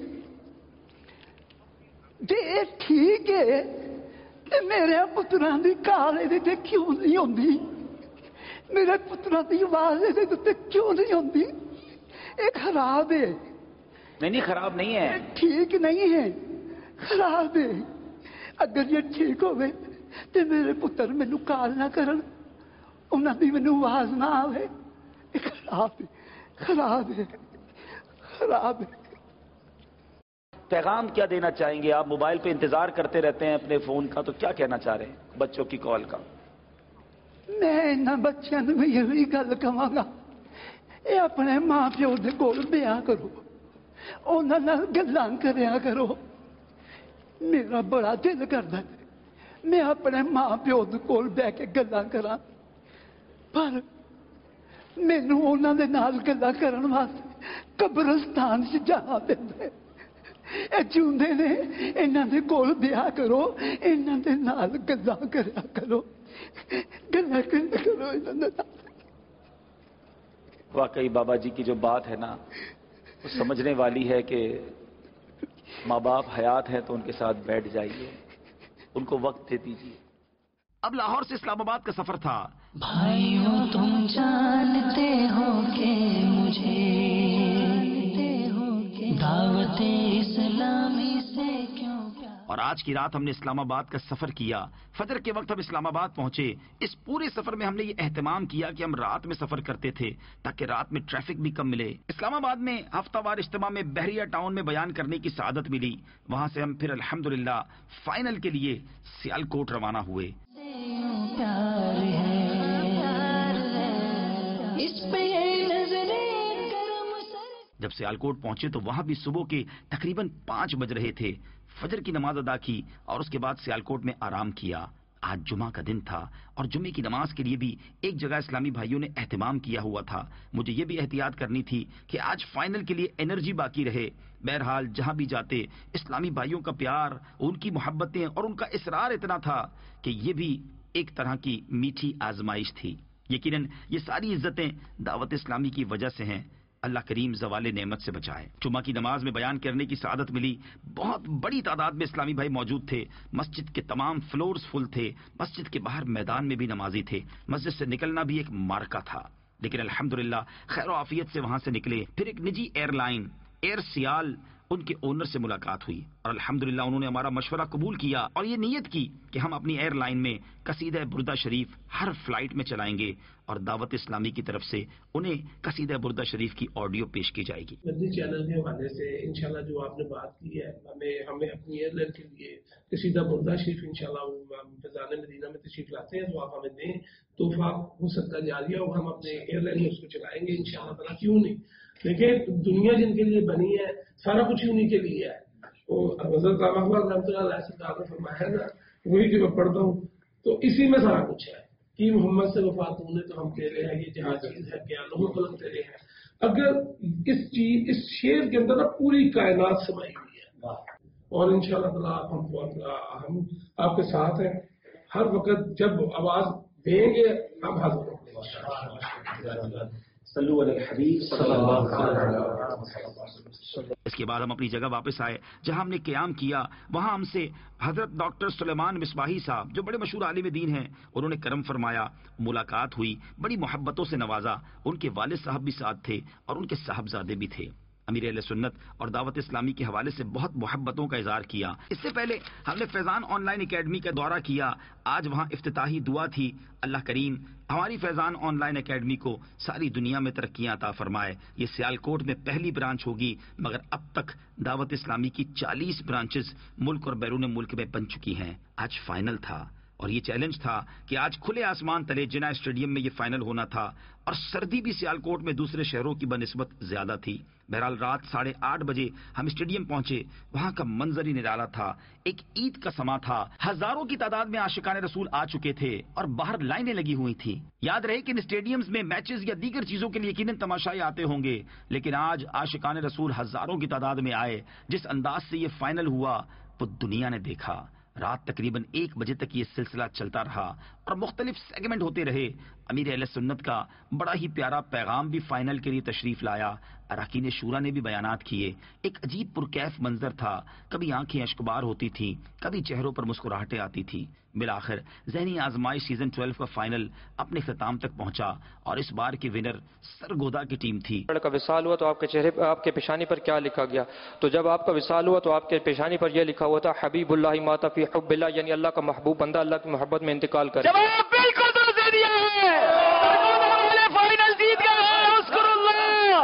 جے ٹھیک ہے تے میرے پتراں دی کال تے کیوں نہیں ہوندی؟ میرے پتراں دی آواز تے کیوں نہیں ہوندی؟ یہ خراب ہے. نہیں خراب نہیں ہے. ٹھیک نہیں ہے، خراب ہے. اگر یہ ٹھیک ہوئے تے میرے پتر مینوں کال نہ کرن، انہاں دی مینوں آواز نہ آوے. خراب ہے، خراب ہے، خراب ہے. پیغام کیا دینا چاہیں گے آپ؟ موبائل پہ انتظار کرتے رہتے ہیں اپنے فون کا، تو کیا کہنا چاہ رہے ہیں بچوں کی کال کا؟ میں انہاں بچیاں نوں یہی گل کہاں گا، اے اپنے ماں پیو دے کول بیاہ کرو، انہاں نال گلاں کریا کرو. میرا بڑا دل کردا ہے میں اپنے ماں پیو دے کول بیٹھ کے گلاں کراں، پر مینوں انہاں دے نال گلاں کرن واسطے قبرستان چ جانا پیندا ہے. اے جوندے نے، انہاں دے کول بیاہ کرو، انہاں دے نال گلاں کریا کرو، گلاں کریا کرو انہاں دے نال. واقعی بابا جی کی جو بات ہے نا وہ سمجھنے والی ہے کہ ماں باپ حیات ہیں تو ان کے ساتھ بیٹھ جائیے، ان کو وقت دے دیجیے. اب لاہور سے اسلام آباد کا سفر تھا. بھائیوں تم جانتے ہو کہ مجھے دعوت اسلامی سے کیوں پیار. اور آج کی رات ہم نے اسلام آباد کا سفر کیا. فجر کے وقت ہم اسلام آباد پہنچے. اس پورے سفر میں ہم نے یہ اہتمام کیا کہ ہم رات میں سفر کرتے تھے تاکہ رات میں ٹریفک بھی کم ملے. اسلام آباد میں ہفتہ وار اجتماع میں بحریہ ٹاؤن میں بیان کرنے کی سعادت ملی. وہاں سے ہم پھر الحمدللہ فائنل کے لیے سیالکوٹ روانہ ہوئے. جب سیالکوٹ پہنچے تو وہاں بھی صبح کے تقریباً 5 بج رہے تھے. فجر کی نماز ادا کی اور اس کے بعد سیالکوٹ میں آرام کیا. آج جمعہ کا دن تھا اور جمعے کی نماز کے لیے بھی ایک جگہ اسلامی بھائیوں نے اہتمام کیا ہوا تھا. مجھے یہ بھی احتیاط کرنی تھی کہ آج فائنل کے لیے انرجی باقی رہے. بہرحال جہاں بھی جاتے اسلامی بھائیوں کا پیار، ان کی محبتیں اور ان کا اصرار اتنا تھا کہ یہ بھی ایک طرح کی میٹھی آزمائش تھی. یقیناً یہ ساری عزتیں دعوت اسلامی کی وجہ سے ہیں. اللہ کریم زوال نعمت سے بچائے۔ جمعہ کی نماز میں بیان کرنے کی سعادت ملی۔ بہت بڑی تعداد میں اسلامی بھائی موجود تھے۔ مسجد کے تمام فلورز فل تھے۔ مسجد کے باہر میدان میں بھی نمازی تھے۔ مسجد سے نکلنا بھی ایک مارکا تھا، لیکن الحمدللہ خیر و عافیت سے وہاں سے نکلے۔ پھر ایک نجی ایئر لائن ایئر سیال ان کے اونر سے ملاقات ہوئی اور الحمدللہ انہوں نے ہمارا مشورہ قبول کیا اور یہ نیت کی کہ ہم اپنی ایئر لائن میں قصیدہ بردہ شریف ہر فلائٹ میں چلائیں گے اور دعوت اسلامی کی طرف سے انہیں قصیدہ بردہ شریف کی آڈیو پیش کی جائے گی۔ مدنی چینل کے حوالے سے انشاءاللہ جو آپ نے بات کی ہے، ہمیں اپنی ایئر لائن کے لیے قصیدہ بردہ شریف انشاءاللہ فیضان مدینہ میں تشریف لاتے ہیں تو آپ ہمیں دیں، تحفہ ہو سکتا جاریہ اور ہم اپنے ایئر لائن میں اس کو چلائیں گے انشاءاللہ تعالیٰ، کیوں نہیں۔ دیکھیں دنیا جن کے لیے بنی ہے سارا کچھ انہیں کے لیے ہے۔ وہ حضرت رحمۃ اللہ علیہ سرکار نے فرمایا ہے نا، وہی کہ میں پڑھتا ہوں تو اسی میں سارا کچھ ہے کہ محمد سے وفات ہونے تو ہم تیرے ہیں، یہ جہاں چیز ہے کیا لوگوں قلم تیرے ہیں۔ اگر اس شعر کے اندر پوری کائنات سمائی ہوئی ہے اور انشاءاللہ تعالیٰ ہم آپ کے ساتھ ہیں، ہر وقت جب آواز دیں گے ہم حاضر ہوں گے۔ اس کے بعد ہم اپنی جگہ واپس آئے جہاں ہم نے قیام کیا۔ وہاں ہم سے حضرت ڈاکٹر سلیمان مصباحی صاحب جو بڑے مشہور عالم دین ہیں، انہوں نے کرم فرمایا، ملاقات ہوئی، بڑی محبتوں سے نوازا۔ ان کے والد صاحب بھی ساتھ تھے اور ان کے صاحبزادے بھی تھے۔ امیر اہل سنت اور دعوت اسلامی کے حوالے سے بہت محبتوں کا اظہار کیا۔ اس سے پہلے ہم نے فیضان آن لائن اکیڈمی کا دورہ کیا۔ آج وہاں افتتاحی دعا تھی، اللہ کریم ہماری فیضان آن لائن اکیڈمی کو ساری دنیا میں ترقیاں عطا فرمائے۔ یہ سیالکوٹ میں پہلی برانچ ہوگی، مگر اب تک دعوت اسلامی کی 40 برانچز ملک اور بیرون ملک میں بن چکی ہیں۔ آج فائنل تھا اور یہ چیلنج تھا کہ آج کھلے آسمان تلے جنا اسٹیڈیم میں یہ فائنل ہونا تھا اور سردی بھی سیالکوٹ میں دوسرے شہروں کی بنسبت زیادہ تھی۔ بہرحال رات 8:30 بجے ہم اسٹیڈیم پہنچے۔ وہاں کا منظر ہی نرالا تھا، ایک عید کا سما تھا۔ ہزاروں کی تعداد میں عاشقان رسول آ چکے تھے اور باہر لائنیں لگی ہوئی تھی۔ یاد رہے کہ ان اسٹیڈیمز میں میچز یا دیگر چیزوں کے لیے یقیناً تماشائی آتے ہوں گے، لیکن آج عاشقان رسول ہزاروں کی تعداد میں آئے۔ جس انداز سے یہ فائنل ہوا وہ دنیا نے دیکھا۔ رات تقریباً 1 بجے تک یہ سلسلہ چلتا رہا اور مختلف سیگمنٹ ہوتے رہے۔ امیر اہل سنت کا بڑا ہی پیارا پیغام بھی فائنل کے لیے تشریف لایا۔ اراکین شورا نے بھی بیانات کیے۔ ایک عجیب پرکیف منظر تھا، کبھی آنکھیں اشکبار ہوتی تھیں، کبھی چہروں پر مسکراہٹیں آتی تھی۔ بالآخر ذہنی آزمائش سیزن 12 کا فائنل اپنے اختتام تک پہنچا اور اس بار کی ونر سرگودا کی ٹیم تھی۔ کا وصال ہوا تو آپ کے چہرے پر، آپ کے پیشانی پر کیا لکھا گیا؟ تو جب آپ کا وصال ہوا تو آپ کے پیشانی پر یہ لکھا ہوا تھا، حبیب اللہ مات فی حب اللہ، یعنی اللہ کا محبوب بندہ اللہ کی محبت میں انتقال کرے۔ جواب بالکل درست دے دیا ہے، فائنل جیت گیا ہے، اذکر اللہ۔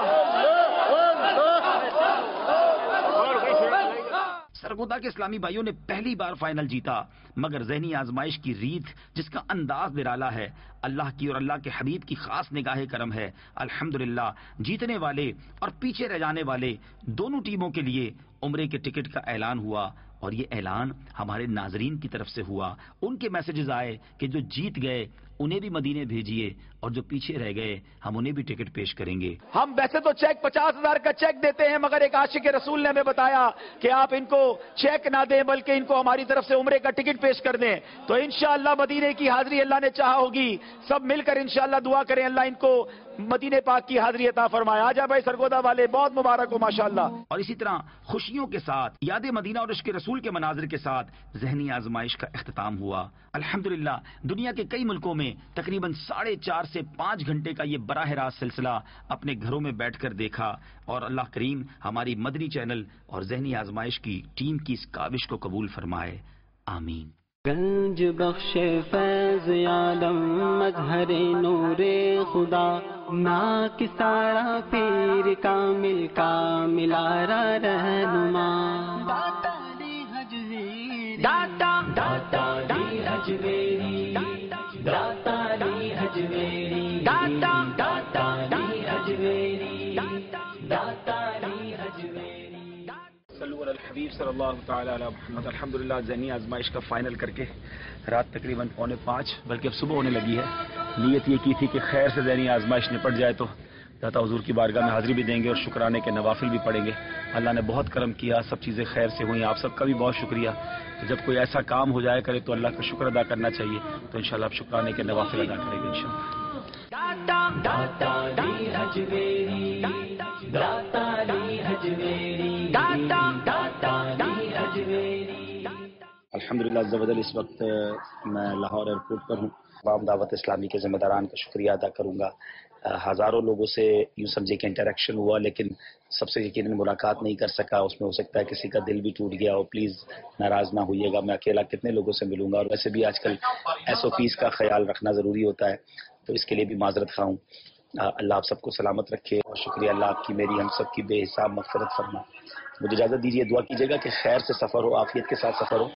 سرگودا کے اسلامی بھائیوں نے پہلی بار فائنل جیتا، مگر ذہنی آزمائش کی ریت جس کا انداز نرالا ہے، اللہ کی اور اللہ کے حبیب کی خاص نگاہ کرم ہے۔ الحمدللہ جیتنے والے اور پیچھے رہ جانے والے دونوں ٹیموں کے لیے عمرے کے ٹکٹ کا اعلان ہوا اور یہ اعلان ہمارے ناظرین کی طرف سے ہوا۔ ان کے میسیجز آئے کہ جو جیت گئے انہیں بھی مدینے بھیجیے اور جو پیچھے رہ گئے ہم انہیں بھی ٹکٹ پیش کریں گے۔ ہم ویسے تو چیک 50,000 کا چیک دیتے ہیں، مگر ایک عاشق رسول نے ہمیں بتایا کہ آپ ان کو چیک نہ دیں بلکہ ان کو ہماری طرف سے عمرے کا ٹکٹ پیش کر دیں۔ تو انشاءاللہ مدینے کی حاضری اللہ نے چاہا ہوگی، سب مل کر انشاءاللہ دعا کریں اللہ ان کو مدینے پاک کی حاضری عطا فرمائے۔ آجا بھائی سرگودا والے بہت مبارک ہو ماشاءاللہ۔ اور اسی طرح خوشیوں کے ساتھ یاد مدینہ اور عشق رسول کے مناظر کے ساتھ ذہنی آزمائش کا اختتام ہوا۔ الحمدللہ دنیا کے کئی ملکوں میں تقریباً 4.5 سے 5 گھنٹے کا یہ براہ راست سلسلہ اپنے گھروں میں بیٹھ کر دیکھا اور اللہ کریم ہماری مدنی چینل اور ذہنی آزمائش کی ٹیم کی اس کاوش کو قبول فرمائے، آمین۔ گنج بخش فیض عالم مظہر نور خدا، ناکسارا پیر کامل کا ملارا رہنما، داتا دی حجویری، داتا دی حجویری، داتا دی حجویری، داتا دی حجویری، داتا دی حجویری۔ صلو علی الحبیب صلی اللہ تعالی علی محمد۔ الحمدللہ ذہنی آزمائش کا فائنل کر کے رات تقریباً 4:45 بلکہ اب صبح ہونے لگی ہے۔ نیت یہ کی تھی کہ خیر سے ذہنی آزمائش نپٹ جائے تو داتا حضور کی بارگاہ میں حاضری بھی دیں گے اور شکرانے کے نوافل بھی پڑھیں گے۔ اللہ نے بہت کرم کیا، سب چیزیں خیر سے ہوئیں، آپ سب کا بھی بہت شکریہ۔ تو جب کوئی ایسا کام ہو جائے کرے تو اللہ کا شکر ادا کرنا چاہیے، تو انشاءاللہ آپ شکرانے کے نوافل ادا کریں گے انشاءاللہ۔ داتا علی اجمیری، داتا علی اجمیری۔ الحمدللہ عز و جل اس وقت میں لاہور ایئرپورٹ پر ہوں۔ تمام دعوت اسلامی کے ذمہ داران کا شکریہ ادا کروں گا۔ ہزاروں لوگوں سے یوں سمجھے کہ انٹریکشن ہوا، لیکن سب سے یقیناً ملاقات نہیں کر سکا۔ اس میں ہو سکتا ہے کسی کا دل بھی ٹوٹ گیا ہو، پلیز ناراض نہ ہوئیے گا، میں اکیلا کتنے لوگوں سے ملوں گا، اور ویسے بھی آج کل SOPs کا خیال رکھنا ضروری ہوتا ہے، تو اس کے لیے بھی معذرت خواہ ہوں۔ اللہ آپ سب کو سلامت رکھے، اور شکریہ اللہ آپ کی، میری ہم سب کی بے حساب مغفرت فرما۔ مجھے اجازت دیجیے، دعا کیجیے گا کہ خیر سے سفر ہو، عافیت کے ساتھ سفر ہو۔